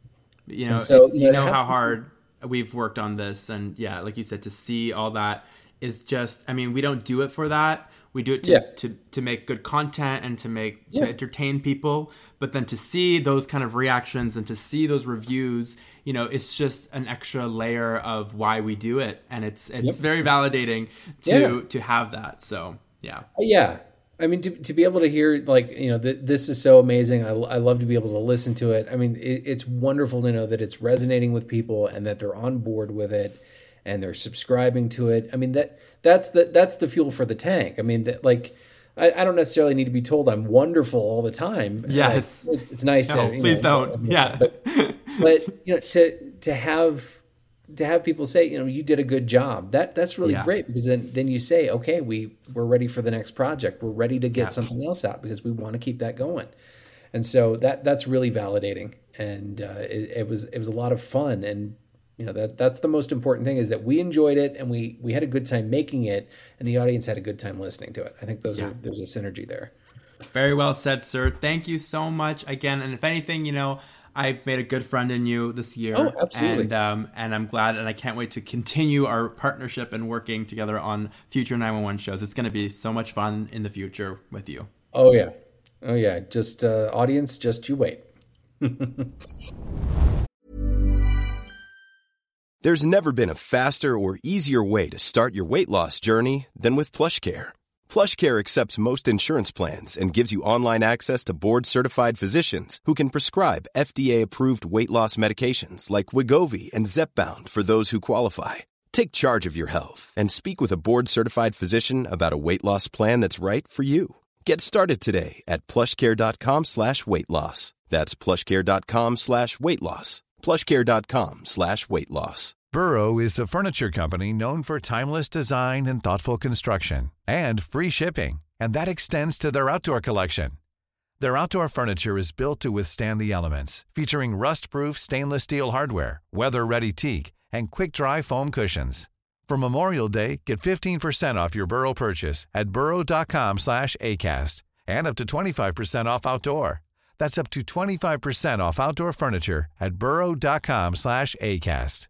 You know, and so, it's, you you know, know to how have- hard we've worked on this. And yeah, like you said, to see all that is just, I mean, we don't do it for that. We do it to, Yeah. to, to make good content and to make, Yeah. to entertain people. But then to see those kind of reactions and to see those reviews, you know, it's just an extra layer of why we do it. And it's, it's Yep. very validating to, Yeah. to have that. So yeah. Yeah. I mean, to, to be able to hear, like, you know, th- this is so amazing. I, I love to be able to listen to it. I mean, it, it's wonderful to know that it's resonating with people and that they're on board with it and they're subscribing to it. I mean, that that's the that's the fuel for the tank. I mean, that, like, I, I don't necessarily need to be told I'm wonderful all the time. Yes. Like, it's, it's nice. No, to, you please know, don't. you know, Yeah. But, but you know, to to have to have people say, you know, you did a good job. That that's really Yeah. great, because then then you say, okay, we we're ready for the next project. We're ready to get Yeah. something else out because we want to keep that going. And so that that's really validating, and uh, it, it was it was a lot of fun. And you know, that that's the most important thing, is that we enjoyed it and we we had a good time making it, and the audience had a good time listening to it. I think those Yeah. are there's a synergy there. Very well said, sir. Thank you so much again. And if anything, you know, I've made a good friend in you this year. Oh, absolutely. And um, and I'm glad, and I can't wait to continue our partnership and working together on future nine one one shows. It's going to be so much fun in the future with you. Oh yeah, oh yeah. Just uh, audience, just you wait. There's never been a faster or easier way to start your weight loss journey than with PlushCare. PlushCare accepts most insurance plans and gives you online access to board-certified physicians who can prescribe F D A-approved weight loss medications like Wegovy and Zepbound for those who qualify. Take charge of your health and speak with a board-certified physician about a weight loss plan that's right for you. Get started today at plushcare.com slash weight loss. That's plushcare.com slash weight loss. plushcare.com slash weight loss. Burrow is a furniture company known for timeless design and thoughtful construction, and free shipping, and that extends to their outdoor collection. Their outdoor furniture is built to withstand the elements, featuring rust-proof stainless steel hardware, weather-ready teak, and quick-dry foam cushions. For Memorial Day, get fifteen percent off your Burrow purchase at burrow.com slash ACAST, and up to twenty-five percent off outdoor. That's up to twenty-five percent off outdoor furniture at burrow.com slash ACAST.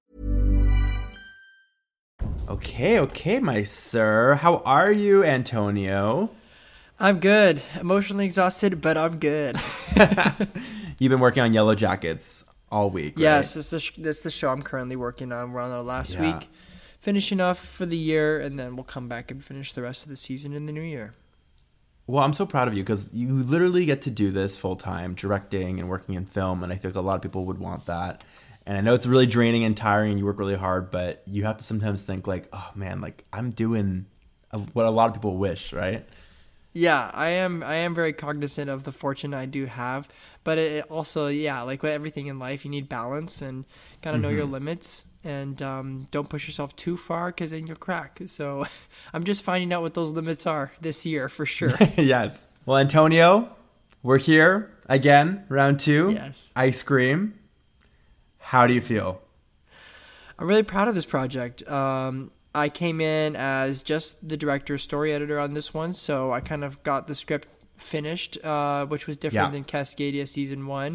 Okay, okay, my sir. How are you, Antonio? I'm good. Emotionally exhausted, but I'm good. You've been working on Yellow Jackets all week, right? Yes, it's the, sh- that's the show I'm currently working on. We're on our last Yeah. week, finishing off for the year, and then we'll come back and finish the rest of the season in the new year. Well, I'm so proud of you, because you literally get to do this full time, directing and working in film, and I feel like a lot of people would want that. And I know it's really draining and tiring, and you work really hard, but you have to sometimes think like, oh man, like I'm doing what a lot of people wish, right? Yeah, I am. I am very cognizant of the fortune I do have, but it also, yeah, like with everything in life, you need balance and gotta know your limits, and um, don't push yourself too far, because then you'll crack. So I'm just finding out what those limits are this year for sure. Yes. Well, Antonio, we're here again, round two. Yes. Ice Cream. How do you feel? I'm really proud of this project. Um, I came in as just the director, story editor on this one, so I kind of got the script finished, uh, which was different Yeah. than Cascadia season one,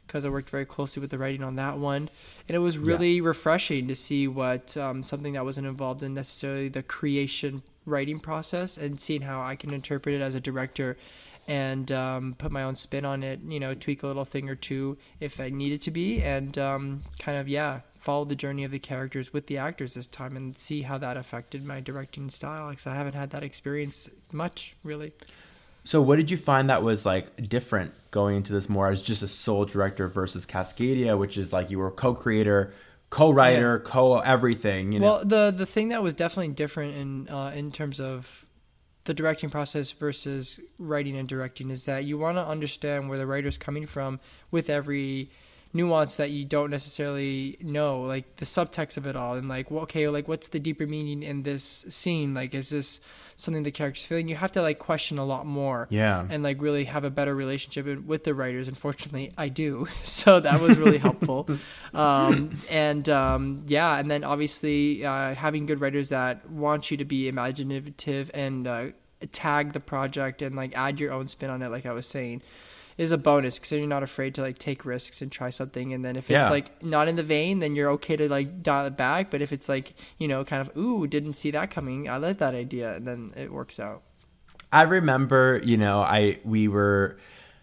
because I worked very closely with the writing on that one. And it was really yeah. refreshing to see what um, something that wasn't involved in necessarily the creation writing process, and seeing how I can interpret it as a director and um, put my own spin on it, you know, tweak a little thing or two if I needed to be, and um, kind of, yeah, follow the journey of the characters with the actors this time and see how that affected my directing style, because I haven't had that experience much, really. So what did you find that was like different going into this more as just a sole director versus Cascadia, which is like you were co-creator, co-writer, yeah. co-everything, you know? Well, the the thing that was definitely different in uh, in terms of the directing process versus writing and directing is that you want to understand where the writer's coming from with every nuance that you don't necessarily know, like the subtext of it all, and like, well, okay, like what's the deeper meaning in this scene? Like, is this something the character's feeling? You have to like question a lot more, yeah, and like really have a better relationship with the writers. Unfortunately, I do, so that was really helpful. Um, and um, yeah, and then obviously uh, having good writers that want you to be imaginative and uh, tag the project and like add your own spin on it, like I was saying, is a bonus, because you're not afraid to like take risks and try something. And then if yeah. it's like not in the vein, then you're okay to like dial it back. But if it's like, you know, kind of, ooh, didn't see that coming, I like that idea, and then it works out. I remember, you know, I we were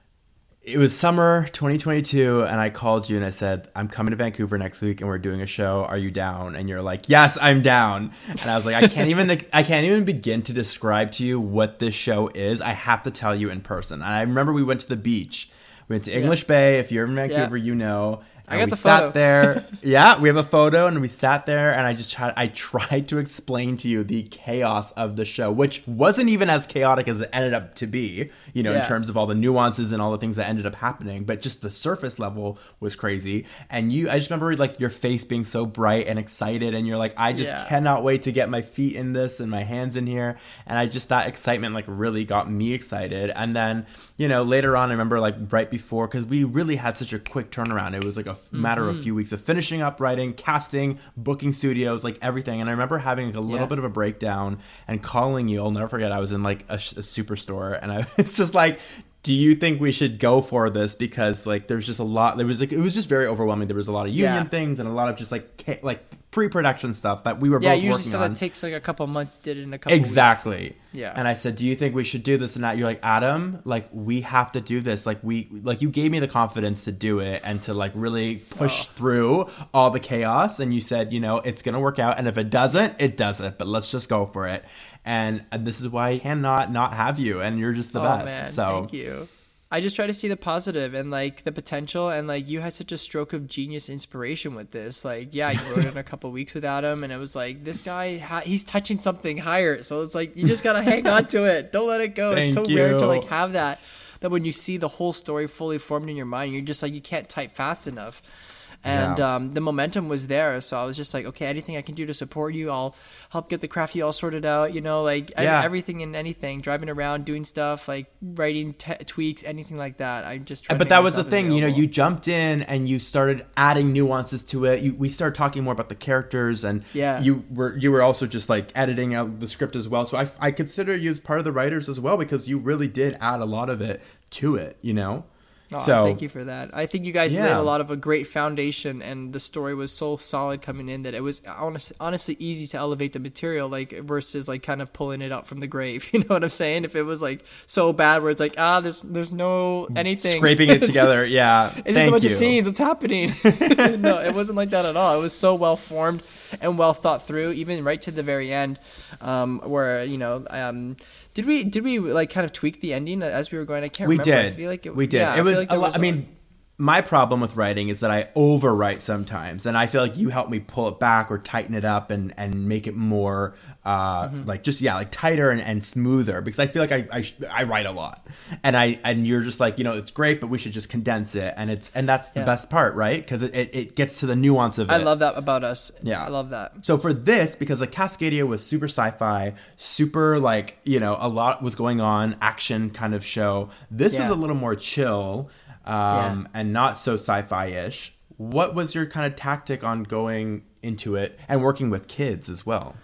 it was summer twenty twenty-two, and I called you and I said, I'm coming to Vancouver next week and we're doing a show. Are you down? And you're like, yes, I'm down. And I was like, I can't even I can't even begin to describe to you what this show is. I have to tell you in person. And I remember we went to the beach. We went to English yeah. Bay. If you're in Vancouver, yeah. you know. And I got we the sat photo. there. Yeah, we have a photo, and we sat there, and I just tried. I tried to explain to you the chaos of the show, which wasn't even as chaotic as it ended up to be. You know, yeah. in terms of all the nuances and all the things that ended up happening, but just the surface level was crazy. And you, I just remember like your face being so bright and excited, and you're like, I just yeah. cannot wait to get my feet in this and my hands in here. And I just that excitement like really got me excited. And then you know later on, I remember like right before, because we really had such a quick turnaround. It was like a matter mm-hmm. of a few weeks of finishing up writing, casting, booking studios, like everything. And I remember having like a little yeah. bit of a breakdown and calling you. I'll never forget. I was in like a, a superstore, and I was just like, do you think we should go for this? Because like there's just a lot. There was like it was just very overwhelming. There was a lot of union yeah. things and a lot of just like ca- like pre-production stuff that we were yeah, both usually working stuff on. that takes like a couple months. Did it in a couple exactly. weeks. Yeah. And I said, do you think we should do this and that? You're like, Adam, like we have to do this. Like we like you gave me the confidence to do it and to like really push oh. through all the chaos. And you said, you know, it's gonna work out. And if it doesn't, it doesn't. But let's just go for it. And, and this is why I cannot not have you. And you're just the oh, best. Man, so thank you. I just try to see the positive and like the potential, and like you had such a stroke of genius inspiration with this. Like, yeah, you wrote it in a couple weeks with Adam, and it was like, this guy, ha- he's touching something higher. So it's like, you just got to hang on to it. Don't let it go. Thank it's so you. rare to like have that, that when you see the whole story fully formed in your mind, you're just like, you can't type fast enough. And yeah. um, the momentum was there. So I was just like, okay, anything I can do to support you, I'll help get the crafty all sorted out, you know, like yeah. everything and anything, driving around, doing stuff, like writing t- tweaks, anything like that. I just tried to But make that was the myself thing, available. you know, you jumped in and you started adding nuances to it. You, we started talking more about the characters, and yeah. you were you were also just like editing out the script as well. So I, I consider you as part of the writers as well, because you really did add a lot of it to it, you know? Oh, so thank you for that. I think you guys yeah. laid a lot of a great foundation, and the story was so solid coming in that it was honest, honestly easy to elevate the material, like versus like kind of pulling it up from the grave. You know what I'm saying? If it was like so bad where it's like, ah, there's there's no anything scraping it together. just, yeah, it's thank just a bunch you. of scenes. What's happening? No, it wasn't like that at all. It was so well formed and well thought through, even right to the very end, um, where you know. Um, Did we did we like kind of tweak the ending as we were going? I can't we remember. did. I feel like it, we did. Yeah, it was. like a lot, was I mean, my problem with writing is that I overwrite sometimes, and I feel like you help me pull it back or tighten it up and, and make it more uh, mm-hmm. like just yeah like tighter and, and smoother, because I feel like I, I I write a lot, and I and you're just like, you know, it's great, but we should just condense it, and it's and that's the yeah. best part, right? Because it, it, it gets to the nuance of it. I love that about us. Yeah, I love that. So for this, because like Cascadia was super sci-fi, super like, you know, a lot was going on, action kind of show. This yeah. was a little more chill. Um, yeah. and not so sci-fi-ish. What was your kind of tactic on going into it and working with kids as well?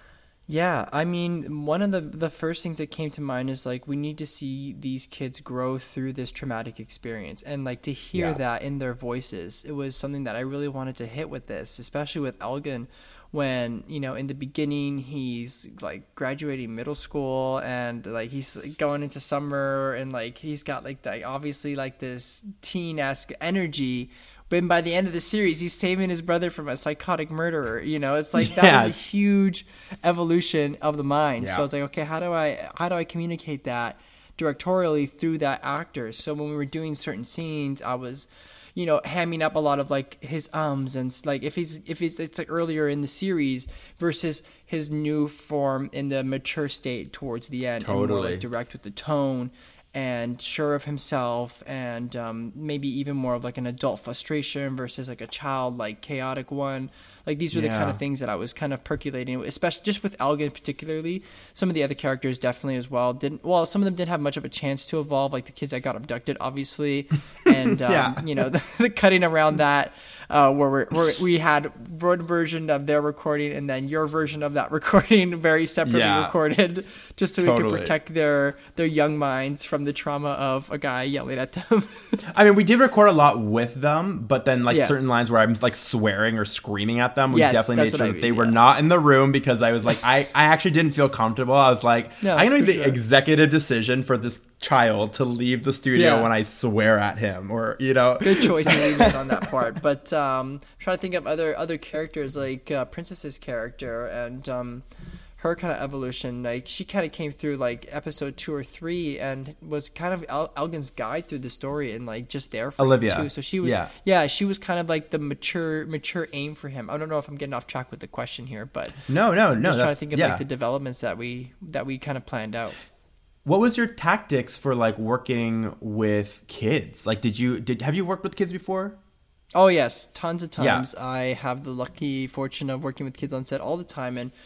Yeah, I mean, one of the the first things that came to mind is like we need to see these kids grow through this traumatic experience, and like to hear Yeah. that in their voices. It was something that I really wanted to hit with this, especially with Elgin, when, you know, in the beginning he's like graduating middle school and like he's going into summer and like he's got like that obviously like this teen-esque energy. But by the end of the series, he's saving his brother from a psychotic murderer. You know, it's like that was a Yes. huge evolution of the mind. Yeah. So it's like, okay, how do I how do I communicate that directorially through that actor? So when we were doing certain scenes, I was, you know, hamming up a lot of like his ums and like if he's if it's it's like earlier in the series versus his new form in the mature state towards the end, and more Totally. like direct with the tone and sure of himself, and um, maybe even more of like an adult frustration versus like a child like chaotic one. Like these were the kind Yeah. of things that I was kind of percolating, especially just with Elgin particularly. Some of the other characters definitely as well didn't. Well, some of them didn't have much of a chance to evolve, like the kids that got abducted, obviously, and um, Yeah. you know the, the cutting around that. Uh, where, we're, where we had one version of their recording and then your version of that recording very separately Yeah. recorded, just so we Totally. could protect their their young minds from the trauma of a guy yelling at them. I mean, we did record a lot with them, but then like Yeah. certain lines where I'm like swearing or screaming at them, we Yes, definitely made that's sure what I that they mean, were yeah. not in the room because I was like, I, I actually didn't feel comfortable. I was like, No, I'm going to for make the sure. executive decision for this child to leave the studio Yeah. when I swear at him, or, you know. Good choice we made on that part. But um, I'm trying to think of other other characters like uh, Princess's character and um, her kind of evolution. Like she kind of came through like episode two or three and was kind of El- Elgin's guide through the story and like just there for Olivia. him too. So she was Yeah. yeah. she was kind of like the mature mature aim for him. I don't know if I'm getting off track with the question here, but No, no, I'm no. just trying to that's- think of yeah. like the developments that we that we kind of planned out. What was your tactics for like working with kids? Like, did you did have you worked with kids before? Oh yes, tons of Yeah. times. I have the lucky fortune of working with kids on set all the time, and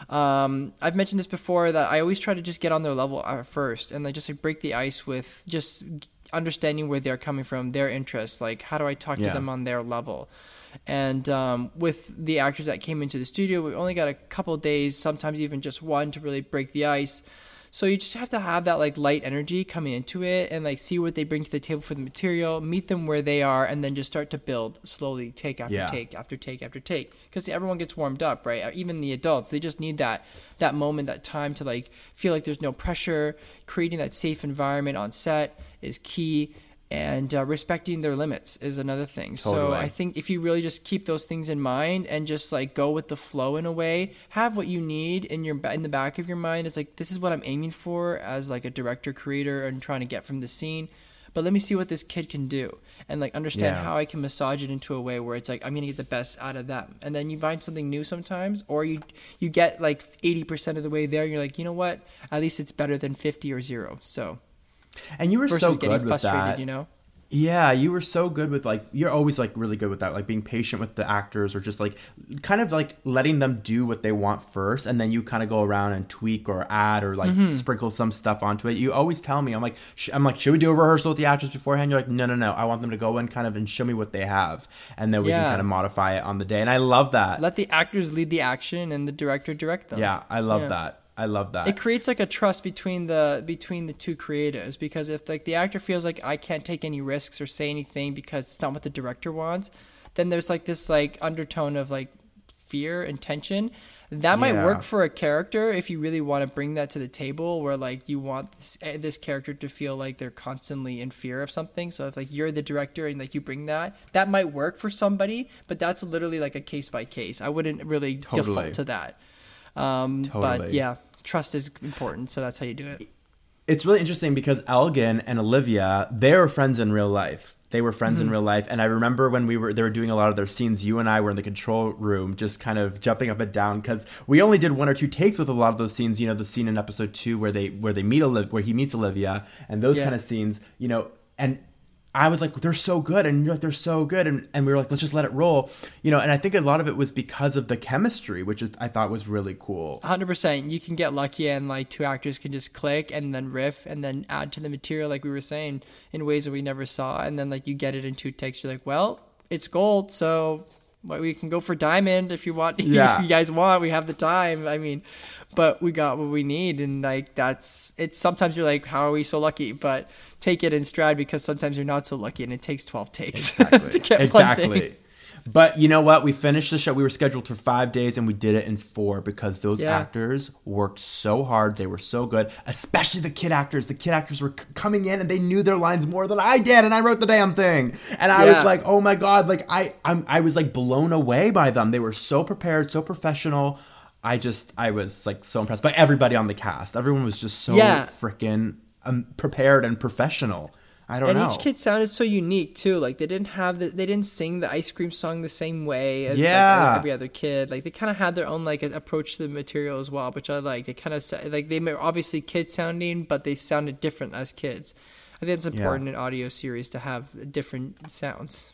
um, I've mentioned this before that I always try to just get on their level at first, and like just like break the ice with just understanding where they're coming from, their interests. Like, how do I talk Yeah. to them on their level? And um, with the actors that came into the studio, we only got a couple of days, sometimes even just one, to really break the ice. So you just have to have that like light energy coming into it and like see what they bring to the table for the material, meet them where they are, and then just start to build slowly, take after Yeah. take after take after take. Because everyone gets warmed up, right? Even the adults, they just need that that moment, that time to like feel like there's no pressure. Creating that safe environment on set is key. And uh, respecting their limits is another thing. So Totally. I think if you really just keep those things in mind and just like go with the flow in a way, have what you need in your in the back of your mind is like, this is what I'm aiming for as like a director, creator, and trying to get from the scene. But let me see what this kid can do and like understand Yeah. how I can massage it into a way where it's like I'm gonna get the best out of them. And then you find something new sometimes, or you you get like eighty percent of the way there. And you're like, you know what? At least it's better than fifty or zero. So. And you were Versus so getting good with frustrated, that. you know? Yeah, you were so good with like you're always like really good with that, like being patient with the actors or just like kind of like letting them do what they want first, and then you kind of go around and tweak or add or like Mm-hmm. sprinkle some stuff onto it. You always tell me, I'm like, sh- I'm like, should we do a rehearsal with the actors beforehand? You're like, no, no, no. I want them to go in kind of and show me what they have, and then we can Yeah. kind of modify it on the day. And I love that. Let the actors lead the action and the director direct them. yeah, I love Yeah. that. I love that. It creates like a trust between the between the two creatives, because if like the actor feels like I can't take any risks or say anything because it's not what the director wants, then there's like this like undertone of like fear and tension that might Yeah. work for a character if you really want to bring that to the table, where like you want this, eh, this character to feel like they're constantly in fear of something. So if like you're the director and like you bring that, that might work for somebody, but that's literally like a case by case. I wouldn't really Totally. default to that. Um, But Totally. yeah, trust is important, so that's how you do it. It's really interesting because Elgin and Olivia, they were friends in real life. They were friends Mm-hmm. in real life. And I remember when we were, they were doing a lot of their scenes, you and I were in the control room, just kind of jumping up and down, because we only did one or two takes with a lot of those scenes. You know, the scene in episode two where they, where they meet Olivia, where he meets Olivia, and those Yeah. kind of scenes, you know, and I was like, they're so good. And you're like, they're so good. And, and we were like, let's just let it roll, you know, and I think a lot of it was because of the chemistry, which is, I thought was really cool. one hundred percent. You can get lucky and like two actors can just click and then riff and then add to the material, like we were saying, in ways that we never saw. And then like you get it in two takes. You're like, well, it's gold, so well, we can go for diamond if you want. Yeah. If you guys want, we have the time. I mean, but we got what we need, and like that's it's. Sometimes you're like, how are we so lucky? But take it in stride because sometimes you're not so lucky, and it takes twelve takes exactly. to get exactly. one thing. But you know what? We finished the show. We were scheduled for five days and we did it in four because those Yeah. actors worked so hard. They were so good, especially the kid actors. The kid actors were c- coming in and they knew their lines more than I did. And I wrote the damn thing. And I Yeah. was like, oh my God. Like I, I'm, I was like blown away by them. They were so prepared, so professional. I just, I was like so impressed by everybody on the cast. Everyone was just so Yeah. freaking um, prepared and professional. I don't and know. each kid sounded so unique too. Like they didn't have the, they didn't sing the ice cream song the same way as Yeah. like every other kid. Like they kind of had their own like approach to the material as well, which I like. They kind of like they were obviously kid sounding, but they sounded different as kids. I think it's important Yeah. in audio series to have different sounds.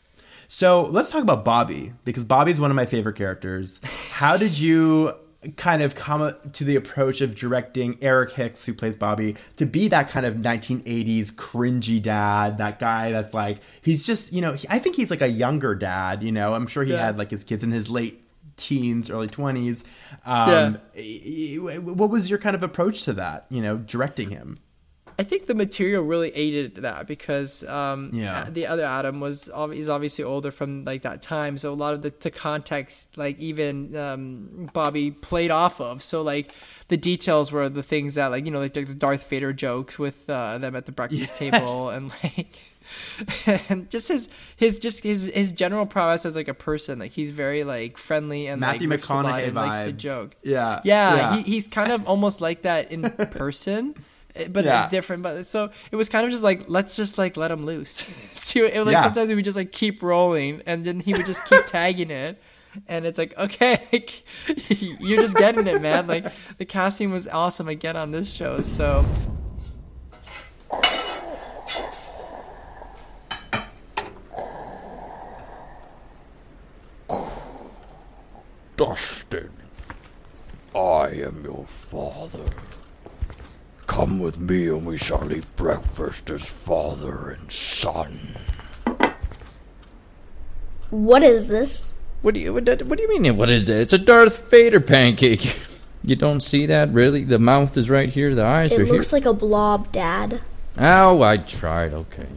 So let's talk about Bobby, because Bobby's one of my favorite characters. How did you kind of come to the approach of directing Eric Hicks, who plays Bobby, to be that kind of nineteen eighties cringy dad, that guy that's like, he's just, you know, he, I think he's like a younger dad, you know, I'm sure he Yeah. had like his kids in his late teens, early twenties. Um, yeah. What was your kind of approach to that, you know, directing him? I think the material really aided that because um, Yeah. the other Adam was he's obviously older from like that time, so a lot of the, the context, like even um, Bobby played off of. So like the details were the things that like you know like the Darth Vader jokes with uh, them at the breakfast Yes. table and like and just his his just his his general prowess as like a person. Like he's very like friendly and Matthew like riffs a lot McConaughey and likes to vibes. joke. Yeah. Yeah, Yeah. He, he's kind of almost like that in person. But Yeah. different, but so it was kind of just like let's just like let him loose. See, it, like Yeah. sometimes we would just like keep rolling, and then he would just keep tagging it, and it's like okay, you're just getting it, man. Like the casting was awesome again on this show, so. Dustin, I am your father. Come with me and we shall eat breakfast as father and son. What is this? What do you what, do- what do you mean? What is it? It's a Darth Vader pancake. You don't see that, really? The mouth is right here. The eyes It are looks here. like a blob, Dad. Oh, I tried. Okay.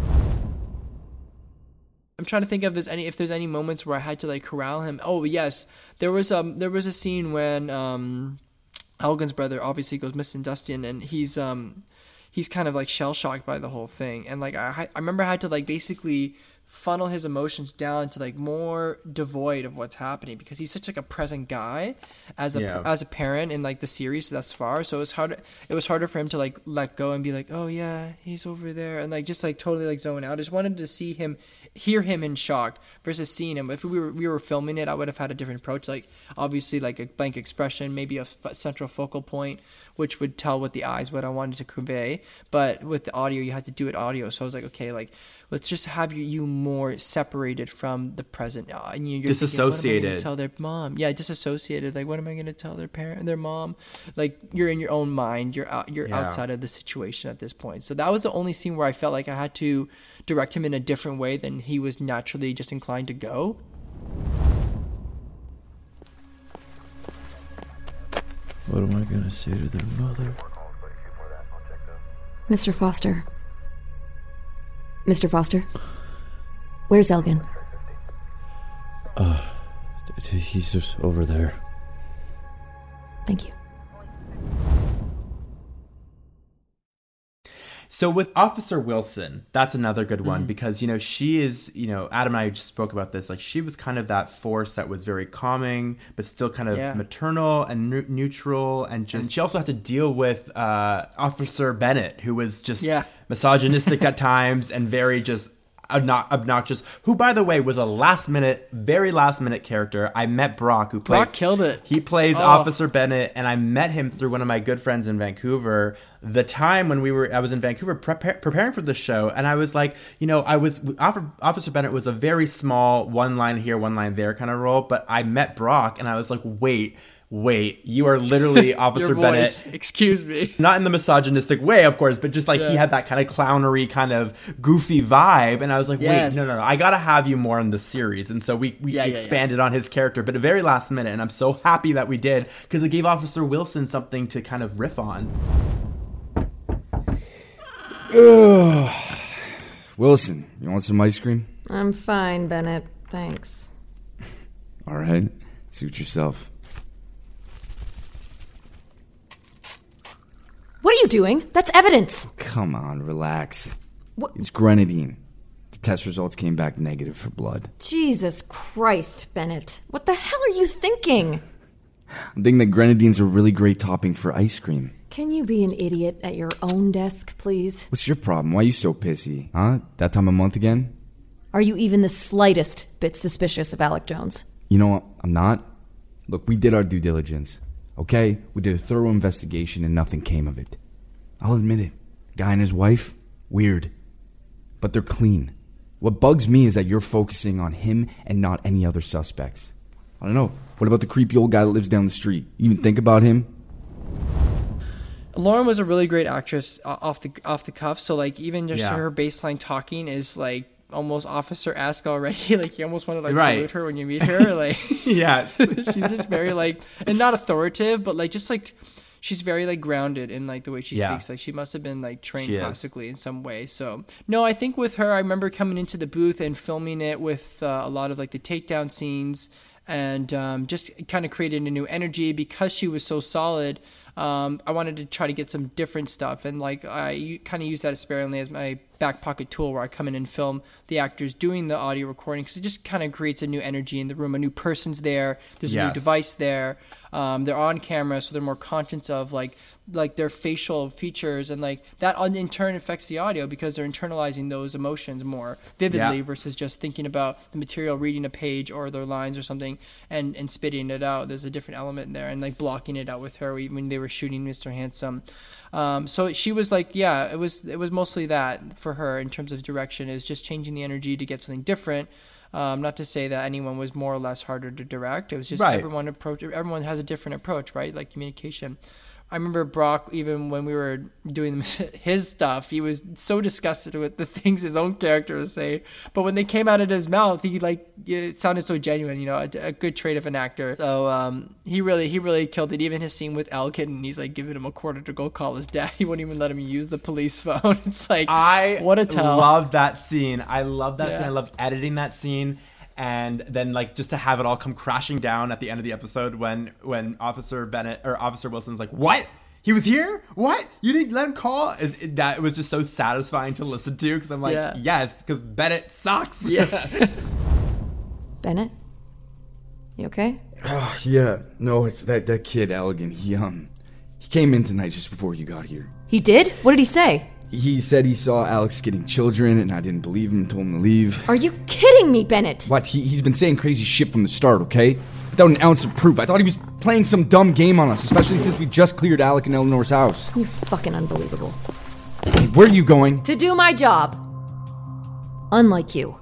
I'm trying to think of there's any if there's any moments where I had to like corral him. Oh yes, there was um there was a scene when um Elgin's brother obviously goes missing, Dustin, and he's um he's kind of like shell shocked by the whole thing, and like I I remember I had to like basically funnel his emotions down to like more devoid of what's happening because he's such like a present guy as a Yeah. as a parent in like the series thus far. So it was hard. It was harder for him to like let go and be like, oh yeah, he's over there, and like just like totally like zone out. I just wanted to see him, hear him in shock versus seeing him. If we were we were filming it, I would have had a different approach. Like obviously like a blank expression, maybe a f- central focal point, which would tell with the eyes what I wanted to convey. But with the audio, you had to do it audio. So I was like, okay, like let's just have you, you more separated from the present. Uh, and you, you're Disassociated. Thinking, what am I going to tell their mom? Yeah, disassociated. Like, what am I going to tell their parent, their mom? Like, you're in your own mind. You're out, you're Yeah. outside of the situation at this point. So that was the only scene where I felt like I had to direct him in a different way than he was naturally just inclined to go. What am I going to say to their mother? Mister Foster. Mister Foster? Where's Elgin? Uh, he's just over there. Thank you. So with Officer Wilson, that's another good one Mm-hmm. because, you know, she is, you know, Adam and I just spoke about this. Like, she was kind of that force that was very calming, but still kind of Yeah. maternal and ne- neutral. And just, she also had to deal with uh, Officer Bennett, who was just Yeah. misogynistic at times and very just obno- obnoxious, who, by the way, was a last minute, very last minute character. I met Brock, who plays... Brock killed it. He plays Oh. Officer Bennett, and I met him through one of my good friends in Vancouver. The time when we were, I was in Vancouver prepar- preparing for the show, and I was like, you know, I was, Officer Bennett was a very small one line here, one line there kind of role, but I met Brock, and I was like, wait, wait, you are literally Officer Your voice. Bennett. Excuse me. Not in the misogynistic way, of course, but just like Yeah. he had that kind of clownery, kind of goofy vibe. And I was like, Yes. wait, no, no, no, I got to have you more in the series. And so we, we Yeah, yeah, expanded on his character, but at the very last minute. And I'm so happy that we did because it gave Officer Wilson something to kind of riff on. Wilson, you want some ice cream? I'm fine, Bennett. Thanks. All right. Suit yourself. What are you doing? That's evidence. Come on, relax. What? It's grenadine. The test results came back negative for blood. Jesus Christ, Bennett. What the hell are you thinking? I'm thinking that grenadine's a really great topping for ice cream. Can you be an idiot at your own desk, please? What's your problem? Why are you so pissy? Huh? That time of month again? Are you even the slightest bit suspicious of Alec Jones? You know what? I'm not. Look, we did our due diligence. Okay? We did a thorough investigation and nothing came of it. I'll admit it. Guy and his wife, weird. But they're clean. What bugs me is that you're focusing on him and not any other suspects. I don't know. What about the creepy old guy that lives down the street? You even think about him? Lauren was a really great actress uh, off the off the cuff. So like even just Yeah. her baseline talking is like almost officer-esque already. Like you almost want to like Right. salute her when you meet her. Like Yes. she's just very like, and not authoritative, but like just like she's very like grounded in like the way she Yeah. speaks. Like she must have been like trained She is. classically in some way. So no, I think with her, I remember coming into the booth and filming it with uh, a lot of like the takedown scenes. And um, just kind of created a new energy because she was so solid. Um, I wanted to try to get some different stuff, and like I kind of use that sparingly as my back pocket tool, where I come in and film the actors doing the audio recording because it just kind of creates a new energy in the room. A new person's there. There's a new Yes. device there. Um, they're on camera, so they're more conscious of like like their facial features, and like that in turn affects the audio because they're internalizing those emotions more vividly Yeah. versus just thinking about the material, reading a page or their lines or something and and spitting it out. There's a different element in there, and like blocking it out with her when they were shooting Mister Handsome. Um, so she was like, yeah, it was it was mostly that for her in terms of direction, is just changing the energy to get something different. Um, not to say that anyone was more or less harder to direct. It was just Right. everyone approach. Everyone has a different approach, right? Like communication. I remember Brock, even when we were doing his stuff, he was so disgusted with the things his own character would say. But when they came out of his mouth, he like it sounded so genuine, you know, a, a good trait of an actor. So um, he really, he really killed it. Even his scene with Elkin, he's like giving him a quarter to go call his dad. He wouldn't even let him use the police phone. It's like, I what a tell. love that scene. I love that Yeah. scene. I loved editing that scene. And then, like, just to have it all come crashing down at the end of the episode when when Officer Bennett or Officer Wilson's like, "What? He was here? What? You didn't let him call?" It, it, that was just so satisfying to listen to because I'm like, Yeah. yes, because Bennett sucks. Yeah. Bennett? You okay? Oh, yeah. No, it's that, that kid, Allegan. He, um, he came in tonight just before you got here. He did? What did he say? He said he saw Alex getting children, and I didn't believe him and told him to leave. Are you kidding me, Bennett? What? He, he's been saying crazy shit from the start, okay? Without an ounce of proof. I thought he was playing some dumb game on us, especially since we just cleared Alec and Eleanor's house. You fucking unbelievable. Hey, where are you going? To do my job. Unlike you.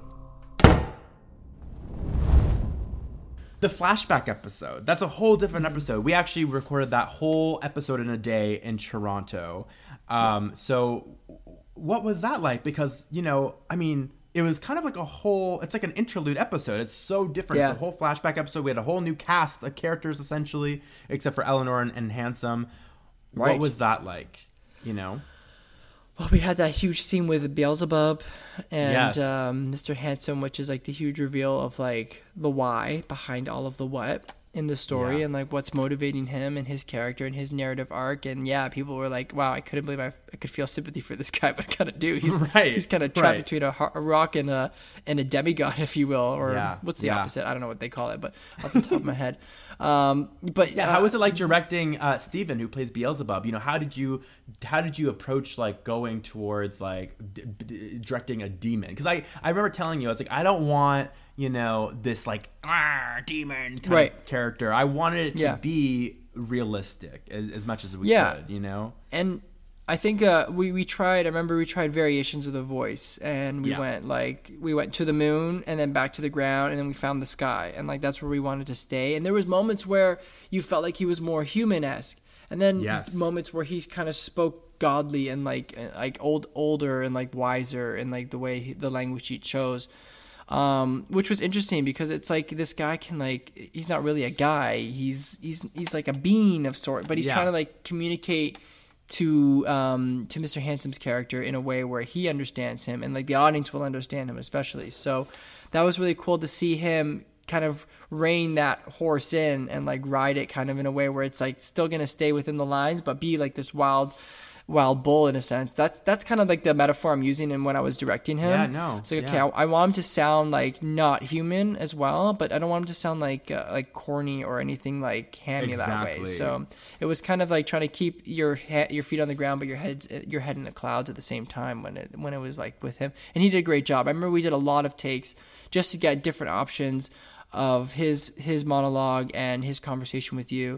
The flashback episode. That's a whole different episode. We actually recorded that whole episode in a day in Toronto. Um, so what was that like? Because, you know, I mean, it was kind of like a whole, it's like an interlude episode. It's so different. Yeah. It's a whole flashback episode. We had a whole new cast of characters, essentially, except for Eleanor and, and Handsome. Right. What was that like, you know? Well, we had that huge scene with Beelzebub and Yes. um, Mister Handsome, which is like the huge reveal of like the why behind all of the what in the story, Yeah. and like what's motivating him and his character and his narrative arc. And yeah, people were like, "Wow, I couldn't believe I, I could feel sympathy for this guy, but I kind of do." He's Right, he's kind of trapped right. between a, ho- a rock and a and a demigod, if you will, or Yeah, what's the yeah. opposite? I don't know what they call it, but off the top of my head. Um, but Yeah, uh, how was it like directing uh, Steven, who plays Beelzebub? You know, how did you how did you approach like going towards like d- d- directing a demon? Because I, I remember telling you, I was like, I don't want, you know, this like ah demon kind Right. of character. I wanted it to Yeah. be realistic as, as much as we Yeah. could. You know, and I think uh, we we tried. I remember we tried variations of the voice, and we Yeah. went like we went to the moon, and then back to the ground, and then we found the sky, and like that's where we wanted to stay. And there was moments where you felt like he was more human-esque, and then Yes. moments where he kind of spoke godly and like like old older and like wiser, and like the way he, the language he chose. Um, which was interesting because it's like this guy can like he's not really a guy. He's he's he's like a being of sort, but he's Yeah. trying to like communicate to um to Mister Handsome's character in a way where he understands him and like the audience will understand him especially. So that was really cool to see him kind of rein that horse in and like ride it kind of in a way where it's like still gonna stay within the lines but be like this wild wild bull in a sense. That's that's kind of like the metaphor I'm using in when I was directing him. Yeah, no, It's like, okay, yeah. I, I want him to sound like not human as well, but I don't want him to sound like uh, like corny or anything like hammy that way. Exactly. So it was kind of like trying to keep your he- your feet on the ground, but your head your head in the clouds at the same time when it when it was like with him. And he did a great job. I remember we did a lot of takes just to get different options of his his monologue and his conversation with you.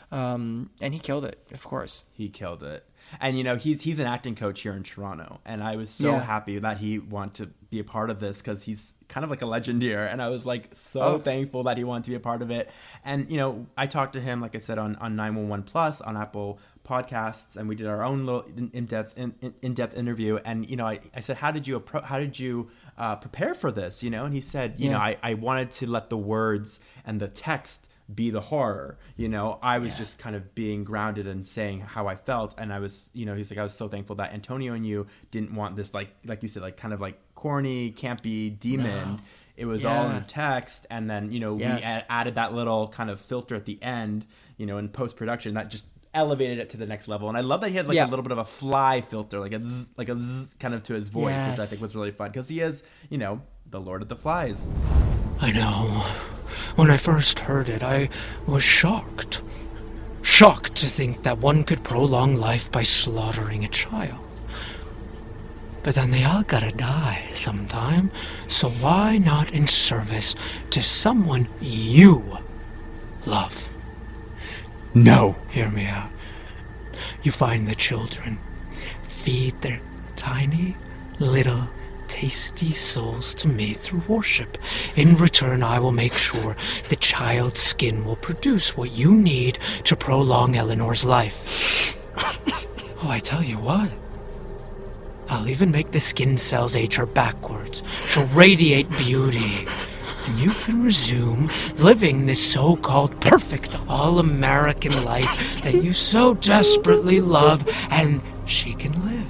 Um, and he killed it, of course. He killed it. And, you know, he's he's an acting coach here in Toronto. And I was so Yeah. happy that he wanted to be a part of this because he's kind of like a legend here. And I was, like, so Oh. thankful that he wanted to be a part of it. And, you know, I talked to him, like I said, on, on nine one one Plus on Apple Podcasts. And we did our own little in- in-depth in, in, in-depth interview. And, you know, I, I said, how did you appro- how did you uh, prepare for this? You know, and he said, you Yeah. know, I, I wanted to let the words and the text be the horror. You know, I was Yeah. just kind of being grounded and saying how I felt. And I was, you know, he's like, I was so thankful that Antonio and you didn't want this, like, like you said, like kind of like corny, campy demon. No. It was all in Yeah. the text. And then, you know, Yes. we a- added that little kind of filter at the end, you know, in post-production that just elevated it to the next level. And I love that he had like Yeah. a little bit of a fly filter, like a zzz, like a zzz kind of to his voice, which I Yes. think was really fun because he is, you know, the Lord of the Flies. I know. When I first heard it, I was shocked. Shocked to think that one could prolong life by slaughtering a child. But then they all gotta die sometime, so why not in service to someone you love? No. Hear me out. You find the children, feed their tiny, little, tasty souls to me through worship. In return, I will make sure the child's skin will produce what you need to prolong Eleanor's life. Oh, I tell you what. I'll even make the skin cells age her backwards to radiate beauty. And you can resume living this so-called perfect all-American life that you so desperately love, and she can live.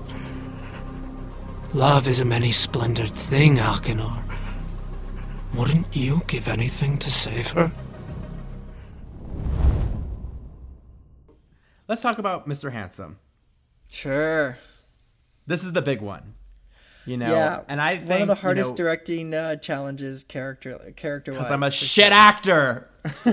Love is a many-splendored thing, Alcanor. Wouldn't you give anything to save her? Let's talk about Mister Handsome. Sure. This is the big one. You know, yeah, and I think one of the hardest you know, directing uh, challenges, character character wise. because I'm a shit actor.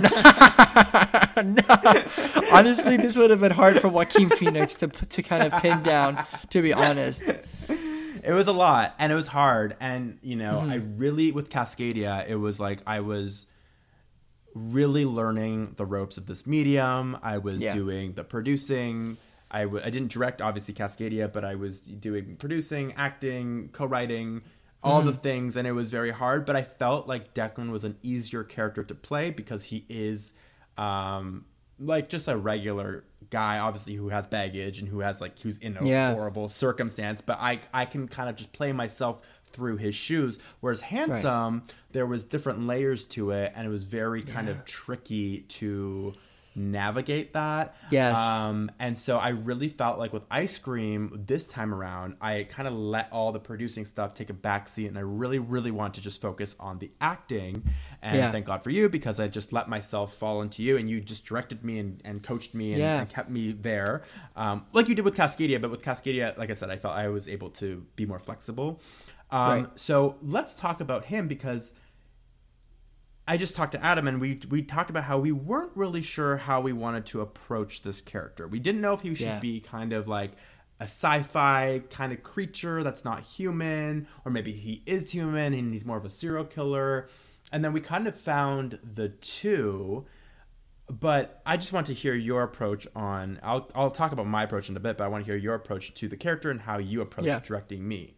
No. Honestly, this would have been hard for Joaquin Phoenix to to kind of pin down. To be honest, it was a lot, and it was hard. And you know, Mhm. I really with Cascadia, it was like I was really learning the ropes of this medium. I was Yeah. doing the producing. I w- I didn't direct, obviously, Cascadia, but I was doing producing, acting, co-writing, all Mhm. the things, and it was very hard. But I felt like Declan was an easier character to play because he is um, like just a regular guy, obviously, who has baggage and who has like who's in a Yeah. horrible circumstance. But I I can kind of just play myself through his shoes. Whereas Handsome, there was different layers to it, and it was very kind Yeah. of tricky to navigate that. Yes. Um, and so I really felt like with Ice Cream this time around, I kind of let all the producing stuff take a backseat, and I really, really want to just focus on the acting. And Yeah. thank God for you, because I just let myself fall into you, and you just directed me and, and coached me and, Yeah. and kept me there. Um, like you did with Cascadia, but with Cascadia, like I said, I felt I was able to be more flexible. Um, Right. So let's talk about him, because I just talked to Adam, and we we talked about how we weren't really sure how we wanted to approach this character. We didn't know if he should Yeah. be kind of like a sci-fi kind of creature that's not human, or maybe he is human and he's more of a serial killer. And then we kind of found the two. But I just want to hear your approach on, I'll, I'll talk about my approach in a bit, but I want to hear your approach to the character and how you approach Yeah. directing me.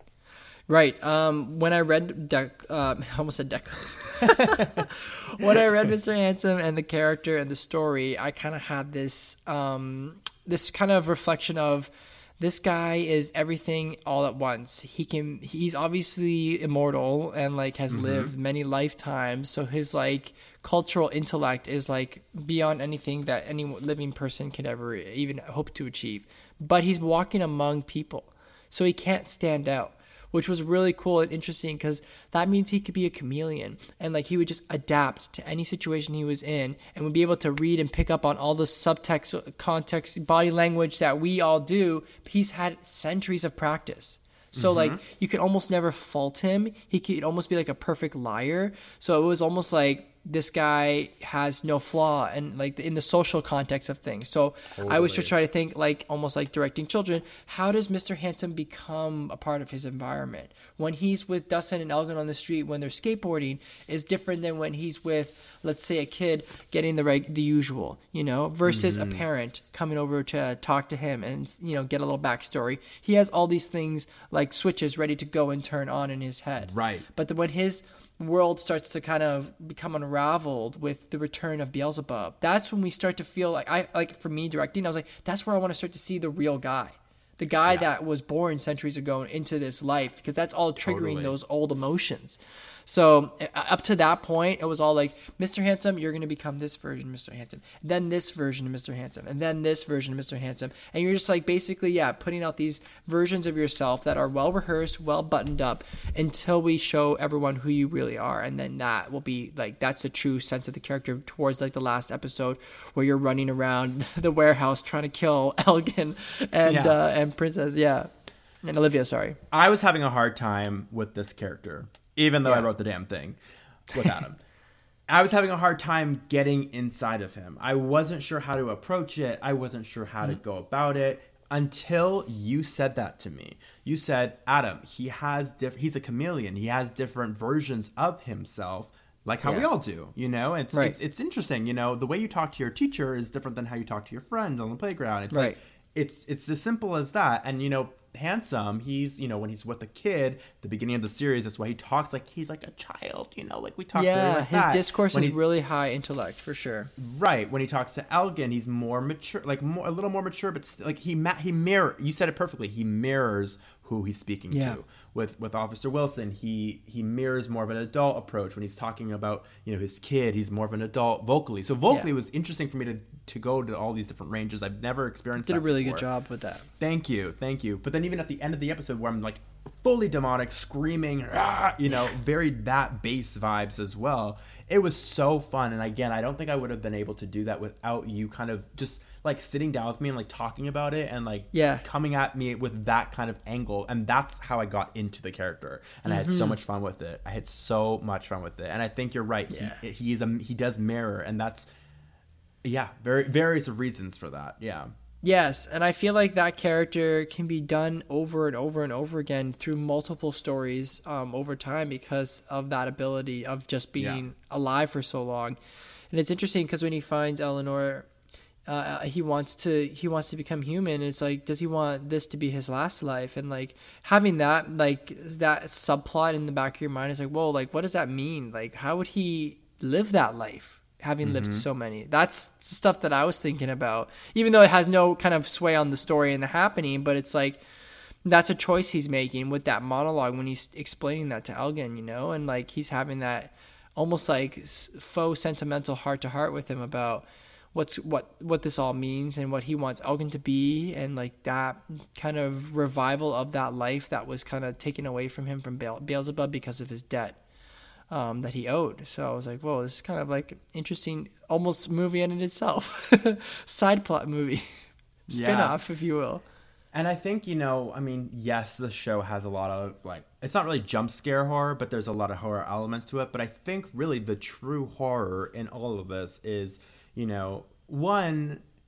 Right. Um, when I read, Dec- uh, I almost said Declan. When I read Mister Handsome and the character and the story, I kind of had this, um, this kind of reflection of, this guy is everything all at once. He can, he's obviously immortal and like has Mhm. lived many lifetimes. So his like cultural intellect is like beyond anything that any living person could ever even hope to achieve. But he's walking among people, so he can't stand out, which was really cool and interesting because that means he could be a chameleon and like he would just adapt to any situation he was in and would be able to read and pick up on all the subtext, context, body language that we all do. He's had centuries of practice. So Mhm. like you could almost never fault him. He could almost be like a perfect liar. So it was almost like this guy has no flaw and like in the social context of things. So I was just Totally. trying to think like almost like directing children. How does Mister Handsome become a part of his environment? When he's with Dustin and Elgin on the street when they're skateboarding is different than when he's with, let's say, a kid getting the reg- the usual, you know, versus Mhm. a parent coming over to talk to him and, you know, get a little backstory. He has all these things like switches ready to go and turn on in his head. Right. But the, when his world starts to kind of become unraveled with the return of Beelzebub, that's when we start to feel like I like for me directing, I was like, that's where I want to start to see the real guy. The guy Yeah. that was born centuries ago into this life, because that's all triggering Totally. those old emotions. So uh, up to that point, it was all like, Mister Handsome, you're going to become this version of Mister Handsome, then this version of Mister Handsome, and then this version of Mister Handsome. And you're just like basically, yeah, putting out these versions of yourself that are well rehearsed, well buttoned up until we show everyone who you really are. And then that will be like, that's the true sense of the character towards like the last episode where you're running around the warehouse trying to kill Elgin and, Yeah. uh, and Princess. Yeah. And Olivia, sorry. I was having a hard time with this character, even though I Yeah. wrote the damn thing without him. I was having a hard time getting inside of him. I wasn't sure how to approach it. I wasn't sure how to go about it until you said that to me. You said, Adam, he has diff- he's a chameleon. He has different versions of himself, like how we Yeah. all do, you know? It's, Right. it's it's interesting, you know, the way you talk to your teacher is different than how you talk to your friend on the playground. It's Right. like it's it's as simple as that. And you know, Handsome, he's, you know, when he's with a kid, the beginning of the series, that's why he talks like he's like a child, you know, like we talk to him Yeah, like his that. discourse When is he- really high intellect for sure. Right. When he talks to Elgin, he's more mature, like more, a little more mature, but st- like he ma- he mirror. You said it perfectly. He mirrors who he's speaking Yeah. to. With with Officer Wilson, he he mirrors more of an adult approach when he's talking about, you know, his kid. He's more of an adult vocally. So vocally, Yeah. it was interesting for me to to go to all these different ranges. I've never experienced. Did a that really before. good job with that. Thank you, thank you. But then even at the end of the episode where I'm like fully demonic, screaming, "Ah!" you know, very that bass vibes as well. It was so fun. And again, I don't think I would have been able to do that without you kind of just like sitting down with me and like talking about it and like Yeah. coming at me with that kind of angle. And that's how I got into the character. And I had so Mhm. much fun with it. I had so much fun with it. And I think you're right. Yeah. He, he's a, he does mirror, and that's, yeah, very various reasons for that. Yeah. Yes, and I feel like that character can be done over and over and over again through multiple stories um, over time because of that ability of just being alive for so long. And it's interesting because when he finds Eleanor, uh, he wants to he wants to become human. It's like, does he want this to be his last life? And like having that like that subplot in the back of your mind is like, whoa, like what does that mean? Like how would he live that life? Having lived Mhm. so many. That's stuff that I was thinking about, even though it has no kind of sway on the story and the happening, but it's like, that's a choice he's making with that monologue when he's explaining that to Elgin, you know, and like he's having that almost like s- faux sentimental heart to heart with him about what's what what this all means and what he wants Elgin to be, and like that kind of revival of that life that was kind of taken away from him from Beel- Beelzebub because of his debt. Um, that he owed. So I was like, whoa, this is kind of like interesting, almost movie in itself. Side plot movie. Spin-off, if you will. And I think, you know, I mean, yes, the show has a lot of, like, it's not really jump scare horror, but there's a lot of horror elements to it. But I think really the true horror in all of this is, you know, one,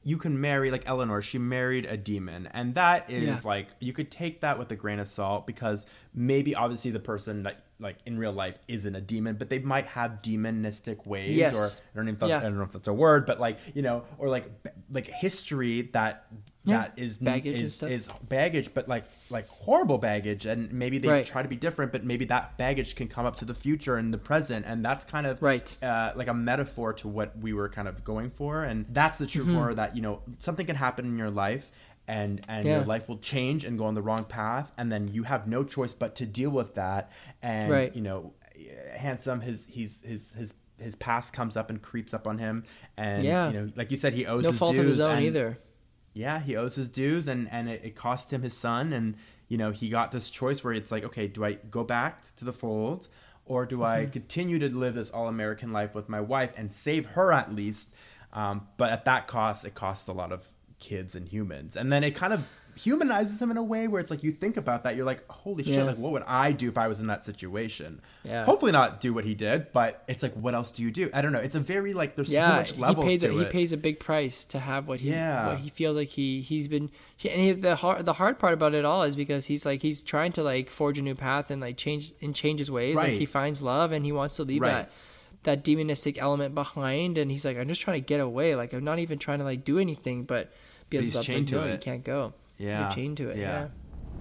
you can marry, like Eleanor, she married a demon. And that is Yeah. like, you could take that with a grain of salt because maybe obviously the person that like in real life isn't a demon, but they might have demonistic ways Yes. or I don't, know if that's, Yeah. I don't know if that's a word, but like, you know, or like like history that Yeah. that is Baggage and is, stuff. is baggage, but like like horrible baggage, and maybe they Right. try to be different, but maybe that baggage can come up to the future and the present, and that's kind of Right. uh, like a metaphor to what we were kind of going for, and that's the true Mhm. horror that, you know, something can happen in your life. And and Yeah. your life will change and go on the wrong path, and then you have no choice but to deal with that. And Right. you know, Handsome, his he's his his his past comes up and creeps up on him, and Yeah. you know, like you said, he owes No his fault dues of his own and- either. Yeah, he owes his dues, and and it, it cost him his son, and you know, he got this choice where it's like, okay, do I go back to the fold, or do I Mhm. continue to live this all American life with my wife and save her at least? Um, but at that cost, it costs a lot of kids and humans, and then it kind of humanizes him in a way where it's like, you think about that, you're like, holy shit, Yeah. like what would I do if I was in that situation? Yeah. Hopefully not do what he did, but it's like, what else do you do? I don't know. It's a very like, there's Yeah, so much levels he, paid to the, it. he pays a big price to have what he Yeah. what he feels like he he's been. He, and he, the hard the hard part about it all is because he's like he's trying to like forge a new path and like change and change his ways. Like Right. he finds love and he wants to leave Right. that that demonistic element behind. And he's like, I'm just trying to get away. Like I'm not even trying to like do anything, but But he's Beelzebub's like, chained to no, you it. can't go. Yeah. You're chained to it. Yeah. Yeah.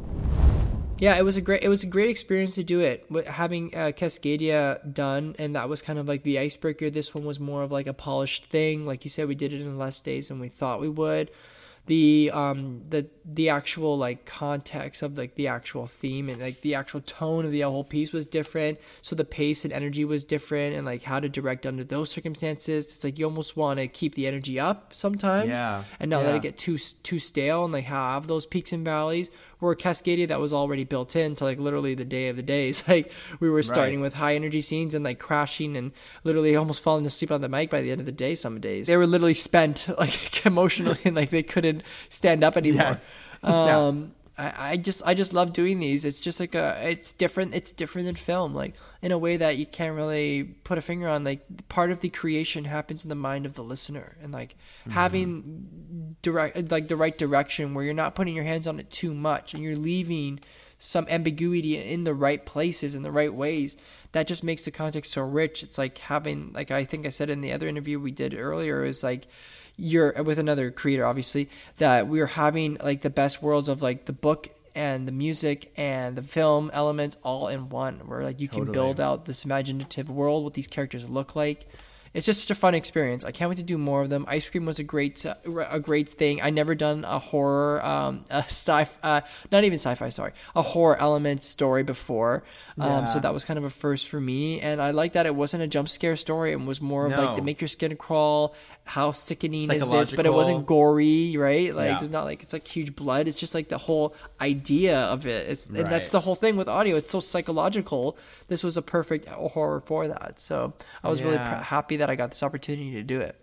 Yeah, it was a great it was a great experience to do it. With having uh, Cascadia done, and that was kind of like the icebreaker. This one was more of like a polished thing. Like you said, we did it in less days than we thought we would. The um the the actual like context of like the actual theme and like the actual tone of the whole piece was different. So the pace and energy was different, and like how to direct under those circumstances. It's like you almost want to keep the energy up sometimes, Yeah. and not let Yeah. it get too too stale and like have those peaks and valleys. Where Cascadia, that was already built into like literally the day of the days. Like we were starting Right. with high energy scenes and like crashing and literally almost falling asleep on the mic by the end of the day. Some days they were literally spent like emotionally and like they couldn't stand up anymore. Yes. Yeah. Um, I, I just I just love doing these. It's just like a it's different. It's different than film, like in a way that you can't really put a finger on. Like part of the creation happens in the mind of the listener, and like Mm-hmm. having direct like the right direction where you're not putting your hands on it too much, and you're leaving some ambiguity in the right places in the right ways. That just makes the context so rich. It's like having, like I think I said in the other interview we did earlier, is like you're with another creator, obviously, that we're having like the best worlds of like the book and the music and the film elements all in one, where like you can Totally. build out this imaginative world, what these characters look like. It's just such a fun experience. I can't wait to do more of them. Ice Cream was a great, uh, a great thing. I never done a horror, um, a sci, uh, not even sci-fi, sorry, a horror element story before. Um, Yeah. so that was kind of a first for me, and I like that it wasn't a jump scare story. It was more of like No. to make your skin crawl. How sickening is this? But it Psychological. wasn't gory, right? Like Yeah. there's not like it's like huge blood. It's just like the whole idea of it. It's and that's Right. the whole thing with audio. It's so psychological. This was a perfect horror for that. So I was really Yeah. pr- happy that I got this opportunity to do it.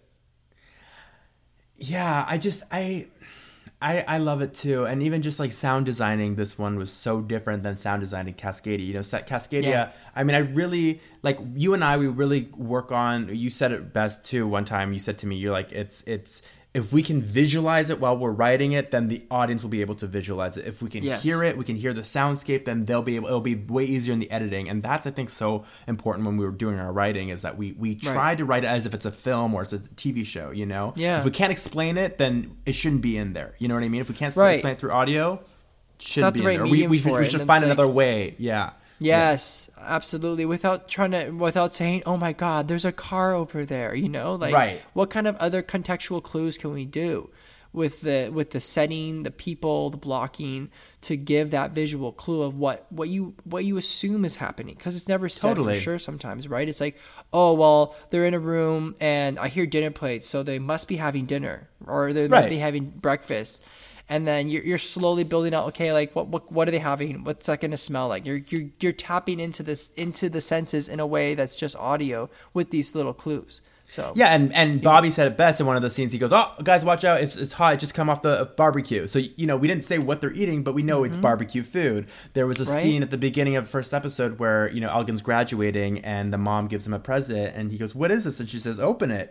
Yeah, I just I, I I love it too, and even just like sound designing, this one was so different than sound designing Cascadia. You know, Sa- Cascadia. Yeah. I mean, I really like you and I. We really work on. You said it best too. One time, you said to me, "You're like, it's it's." If we can visualize it while we're writing it, then the audience will be able to visualize it. If we can Yes. hear it, we can hear the soundscape, then they'll be able, it'll be way easier in the editing. And that's, I think, so important when we were doing our writing, is that we, we try Right. to write it as if it's a film or it's a T V show, you know? Yeah. If we can't explain it, then it shouldn't be in there. You know what I mean? If we can't Right. explain it through audio, it shouldn't not be the in right there. We, medium we, for we it, should and find it's another like- way. Yeah. Yes, absolutely. Without trying to, without saying, "Oh my God, there's a car over there," you know, like Right. what kind of other contextual clues can we do with the with the setting, the people, the blocking, to give that visual clue of what what you what you assume is happening, because it's never said Totally. for sure. Sometimes, right? It's like, oh well, they're in a room and I hear dinner plates, so they must be having dinner, or they must Right. be having breakfast. And then you're, you're slowly building out. Okay, like what, what what are they having? What's that going to smell like? You're you're you're tapping into this into the senses in a way that's just audio with these little clues. So Yeah, and, and Bobby said it best in one of the scenes. He goes, "Oh, guys, watch out! It's it's hot. It just come off the barbecue." So you know, we didn't say what they're eating, but we know it's barbecue food. There was a Right. scene at the beginning of the first episode where you know Elgin's graduating, and the mom gives him a present, and he goes, "What is this?" And she says, "Open it."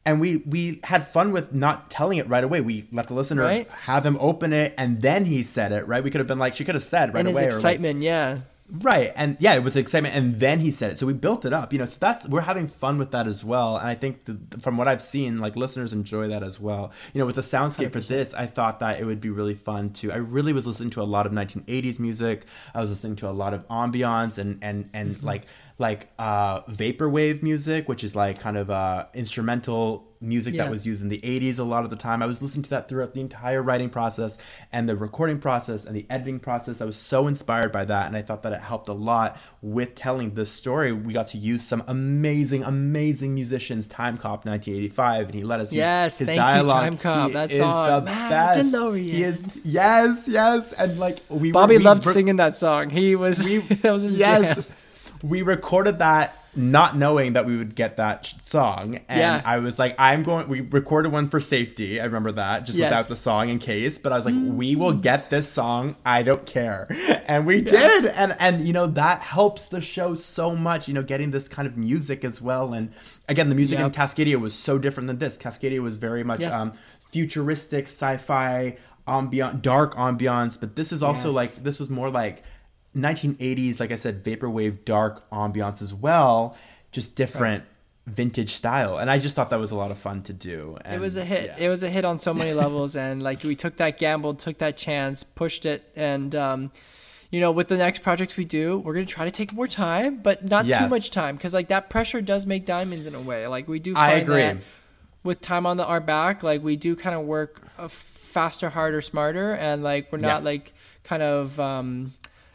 And we, we had fun with not telling it right away. We let the listener Right. have him open it, and then he said it, right? We could have been like, she could have said right and his away. excitement, or like, yeah. Right. And yeah, it was excitement. And then he said it. So we built it up, you know, so that's, we're having fun with that as well. And I think the, from what I've seen, like listeners enjoy that as well. You know, with the soundscape one hundred percent for this, I thought that it would be really fun to, I really was listening to a lot of nineteen eighties music. I was listening to a lot of ambiance and, and, and mm-hmm. like, like uh, vaporwave music, which is like kind of uh, instrumental music yeah. that was used in the eighties a lot of the time. I was listening to that throughout the entire writing process and the recording process and the editing process. I was so inspired by that, and I thought that it helped a lot with telling this story. We got to use some amazing, amazing musicians. Time Cop nineteen eighty-five, and he let us yes, use his thank dialogue. You, Time Cop. He that is song, the best. DeLorean. He is yes, yes, and like we. Bobby were, we loved were, singing that song. He was. We, that was his yes. jam. We recorded that not knowing that we would get that sh- song. And yeah. I was like, I'm going, we recorded one for safety. I remember that just yes. without the song in case, but I was like, mm. we will get this song. I don't care. And we yeah. did. And, and, you know, that helps the show so much, you know, getting this kind of music as well. And again, the music yep. in Cascadia was so different than this. Cascadia was very much yes. um, futuristic, sci-fi, ambient, dark ambiance. But this is also yes. like, this was more like, nineteen eighties, like I said, vaporwave, dark ambiance as well, just different right. vintage style. And I just thought that was a lot of fun to do. And it was a hit. Yeah. It was a hit on so many levels. And like we took that gamble, took that chance, pushed it. And, um, you know, with the next project we do, we're going to try to take more time, but not yes. too much time. Because like that pressure does make diamonds in a way. Like we do find I agree. that with time on the, our back, like we do kind of work faster, harder, smarter. And like we're not yeah. like kind of... Um,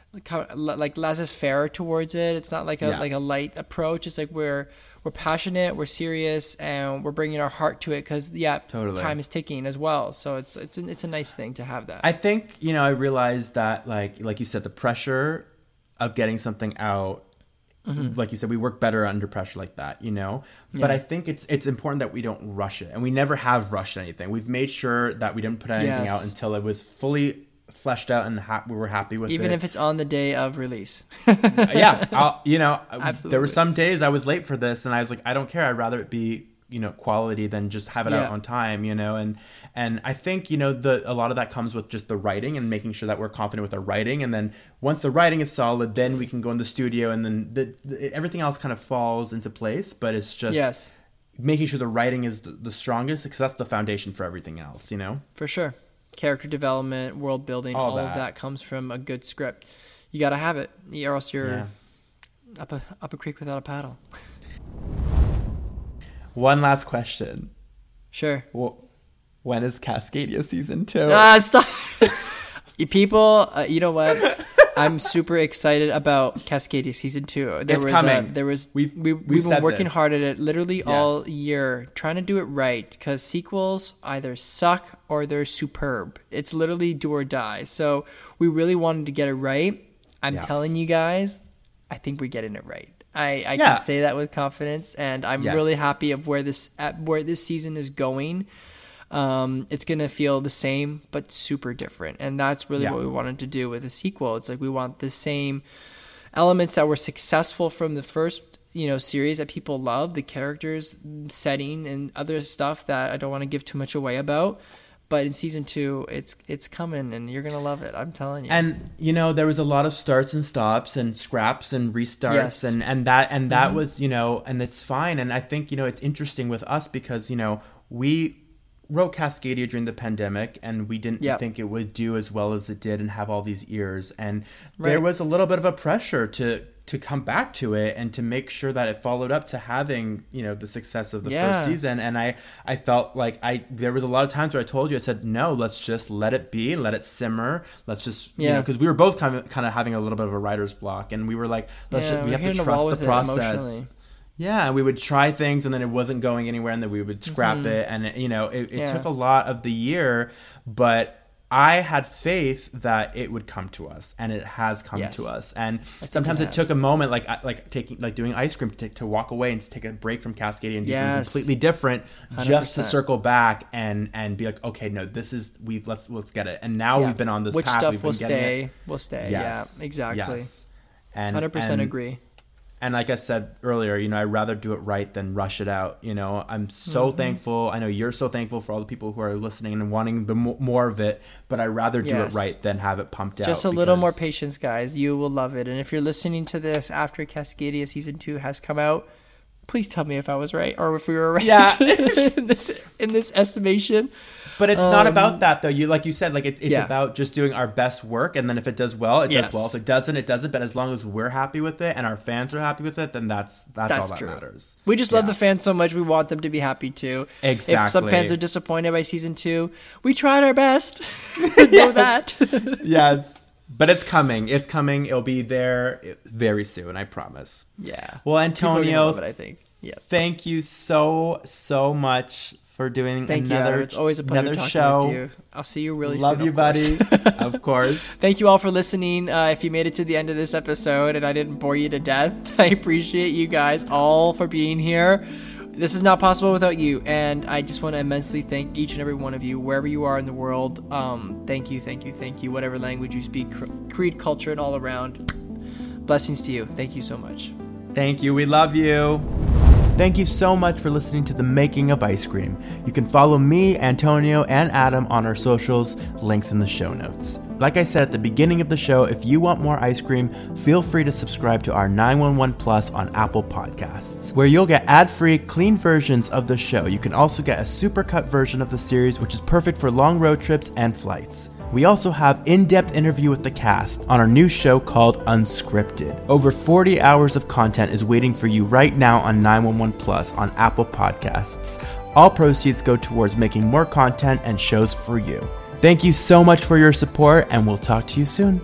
like laissez-faire towards it. It's not like a yeah. like a light approach. It's like we're we're passionate, we're serious, and we're bringing our heart to it because yeah, totally. time is ticking as well. So it's it's a, it's a nice thing to have that. I think you know I realized that like like you said, the pressure of getting something out. Mm-hmm. Like you said, we work better under pressure like that, you know. Yeah. But I think it's it's important that we don't rush it, and we never have rushed anything. We've made sure that we didn't put anything yes. out until it was fully fleshed out and ha- we were happy with even it. Even if it's on the day of release. yeah. I'll, you know, Absolutely. There were some days I was late for this and I was like, I don't care. I'd rather it be, you know, quality than just have it yeah. out on time, you know? And, and I think, you know, the, a lot of that comes with just the writing and making sure that we're confident with our writing. And then once the writing is solid, then we can go in the studio and then the, the, everything else kind of falls into place, but it's just yes. making sure the writing is the, the strongest because that's the foundation for everything else, you know? For sure. Character development, world building, all, all of that comes from a good script. You got to have it, or else you're yeah. up a up a creek without a paddle. One last question. Sure. Well, when is Cascadia season two? Ah, stop. People, uh, you know what? I'm super excited about Cascadia season two. There it's was coming. A, there was we've we, we've, we've been working this. hard at it literally yes. all year, trying to do it right because sequels either suck or they're superb. It's literally do or die. So we really wanted to get it right. I'm yeah. telling you guys, I think we're getting it right. I, I yeah. can say that with confidence, and I'm yes. really happy of where this at where this season is going. Um, it's going to feel the same, but super different. And that's really yeah. what we wanted to do with a sequel. It's like we want the same elements that were successful from the first, you know, series that people love, the characters, setting, and other stuff that I don't want to give too much away about. But in season two, it's it's coming, and you're going to love it. I'm telling you. And, you know, there was a lot of starts and stops and scraps and restarts. Yes. And, and that, and that mm-hmm. was, you know, and it's fine. And I think, you know, it's interesting with us because, you know, we wrote Cascadia during the pandemic and we didn't yep. think it would do as well as it did and have all these ears. And right. there was a little bit of a pressure to to come back to it and to make sure that it followed up to having, you know, the success of the yeah. first season. And I, I felt like I, there was a lot of times where I told you, I said, no, let's just let it be, let it simmer. Let's just, yeah. you know, cause we were both kind of, kind of having a little bit of a writer's block and we were like, let's yeah, just, we have to trust the process. Yeah, and we would try things and then it wasn't going anywhere and then we would scrap mm-hmm. it. And, you know, it, it yeah. took a lot of the year, but I had faith that it would come to us, and it has come yes. to us. And sometimes it, it took a moment, like like taking like doing ice cream, to, to walk away and to take a break from Cascadia and do yes. something completely different, one hundred percent. Just to circle back and and be like, okay, no, this is we've let's let's get it. And now yeah. we've been on this Which path. stuff we've will been stay? It. Will stay. Yes. Yeah, exactly. Yes. And one hundred percent and, agree. And like I said earlier, you know, I'd rather do it right than rush it out. You know, I'm so mm-hmm. thankful. I know you're so thankful for all the people who are listening and wanting the mo- more of it, but I'd rather do yes. it right than have it pumped Just out. Just a because... little more patience, guys. You will love it. And if you're listening to this after Cascadia Season two has come out, please tell me if I was right or if we were right yeah. in this in this estimation. But it's um, not about that, though. You like you said, like it's it's yeah. about just doing our best work, and then if it does well, it yes. does well. If it doesn't, it doesn't. But as long as we're happy with it and our fans are happy with it, then that's that's, that's all that true. matters. We just yeah. love the fans so much. We want them to be happy too. Exactly. If some fans are disappointed by season two, we tried our best. Know that. Yes. But it's coming. It's coming. It'll be there very soon, I promise. Yeah. Well, Antonio, love it, I think. Yeah. Thank you so, so much for doing Thank another, you, it's always a pleasure talking show. with you. I'll see you really Love soon. Love you, buddy. Of course. Thank you all for listening. Uh, if you made it to the end of this episode and I didn't bore you to death, I appreciate you guys all for being here. This is not possible without you, and I just want to immensely thank each and every one of you, wherever you are in the world. Um, thank you, thank you, thank you, whatever language you speak, creed, culture, and all around. Blessings to you. Thank you so much. Thank you. We love you. Thank you so much for listening to The Making of Ice Cream. You can follow me, Antonio, and Adam on our socials, links in the show notes. Like I said at the beginning of the show, if you want more ice cream, feel free to subscribe to our nine one one Plus on Apple Podcasts, where you'll get ad-free, clean versions of the show. You can also get a supercut version of the series, which is perfect for long road trips and flights. We also have in-depth interview with the cast on our new show called Unscripted. Over forty hours of content is waiting for you right now on nine one one Plus on Apple Podcasts. All proceeds go towards making more content and shows for you. Thank you so much for your support, and we'll talk to you soon.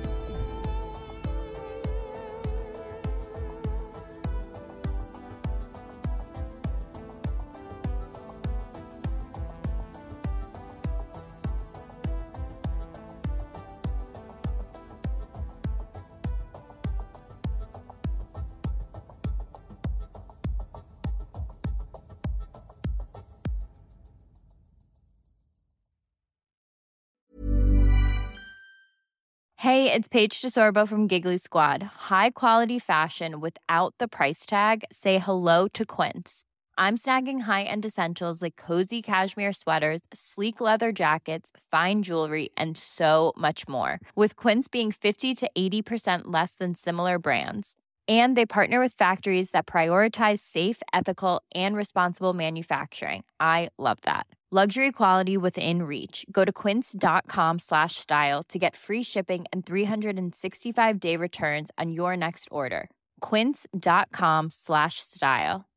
Hey, it's Paige DeSorbo from Giggly Squad. High quality fashion without the price tag. Say hello to Quince. I'm snagging high-end essentials like cozy cashmere sweaters, sleek leather jackets, fine jewelry, and so much more. With Quince being fifty to eighty percent less than similar brands. And they partner with factories that prioritize safe, ethical, and responsible manufacturing. I love that. Luxury quality within reach. Go to quince.com slash style to get free shipping and three sixty-five day returns on your next order. Quince.com slash style.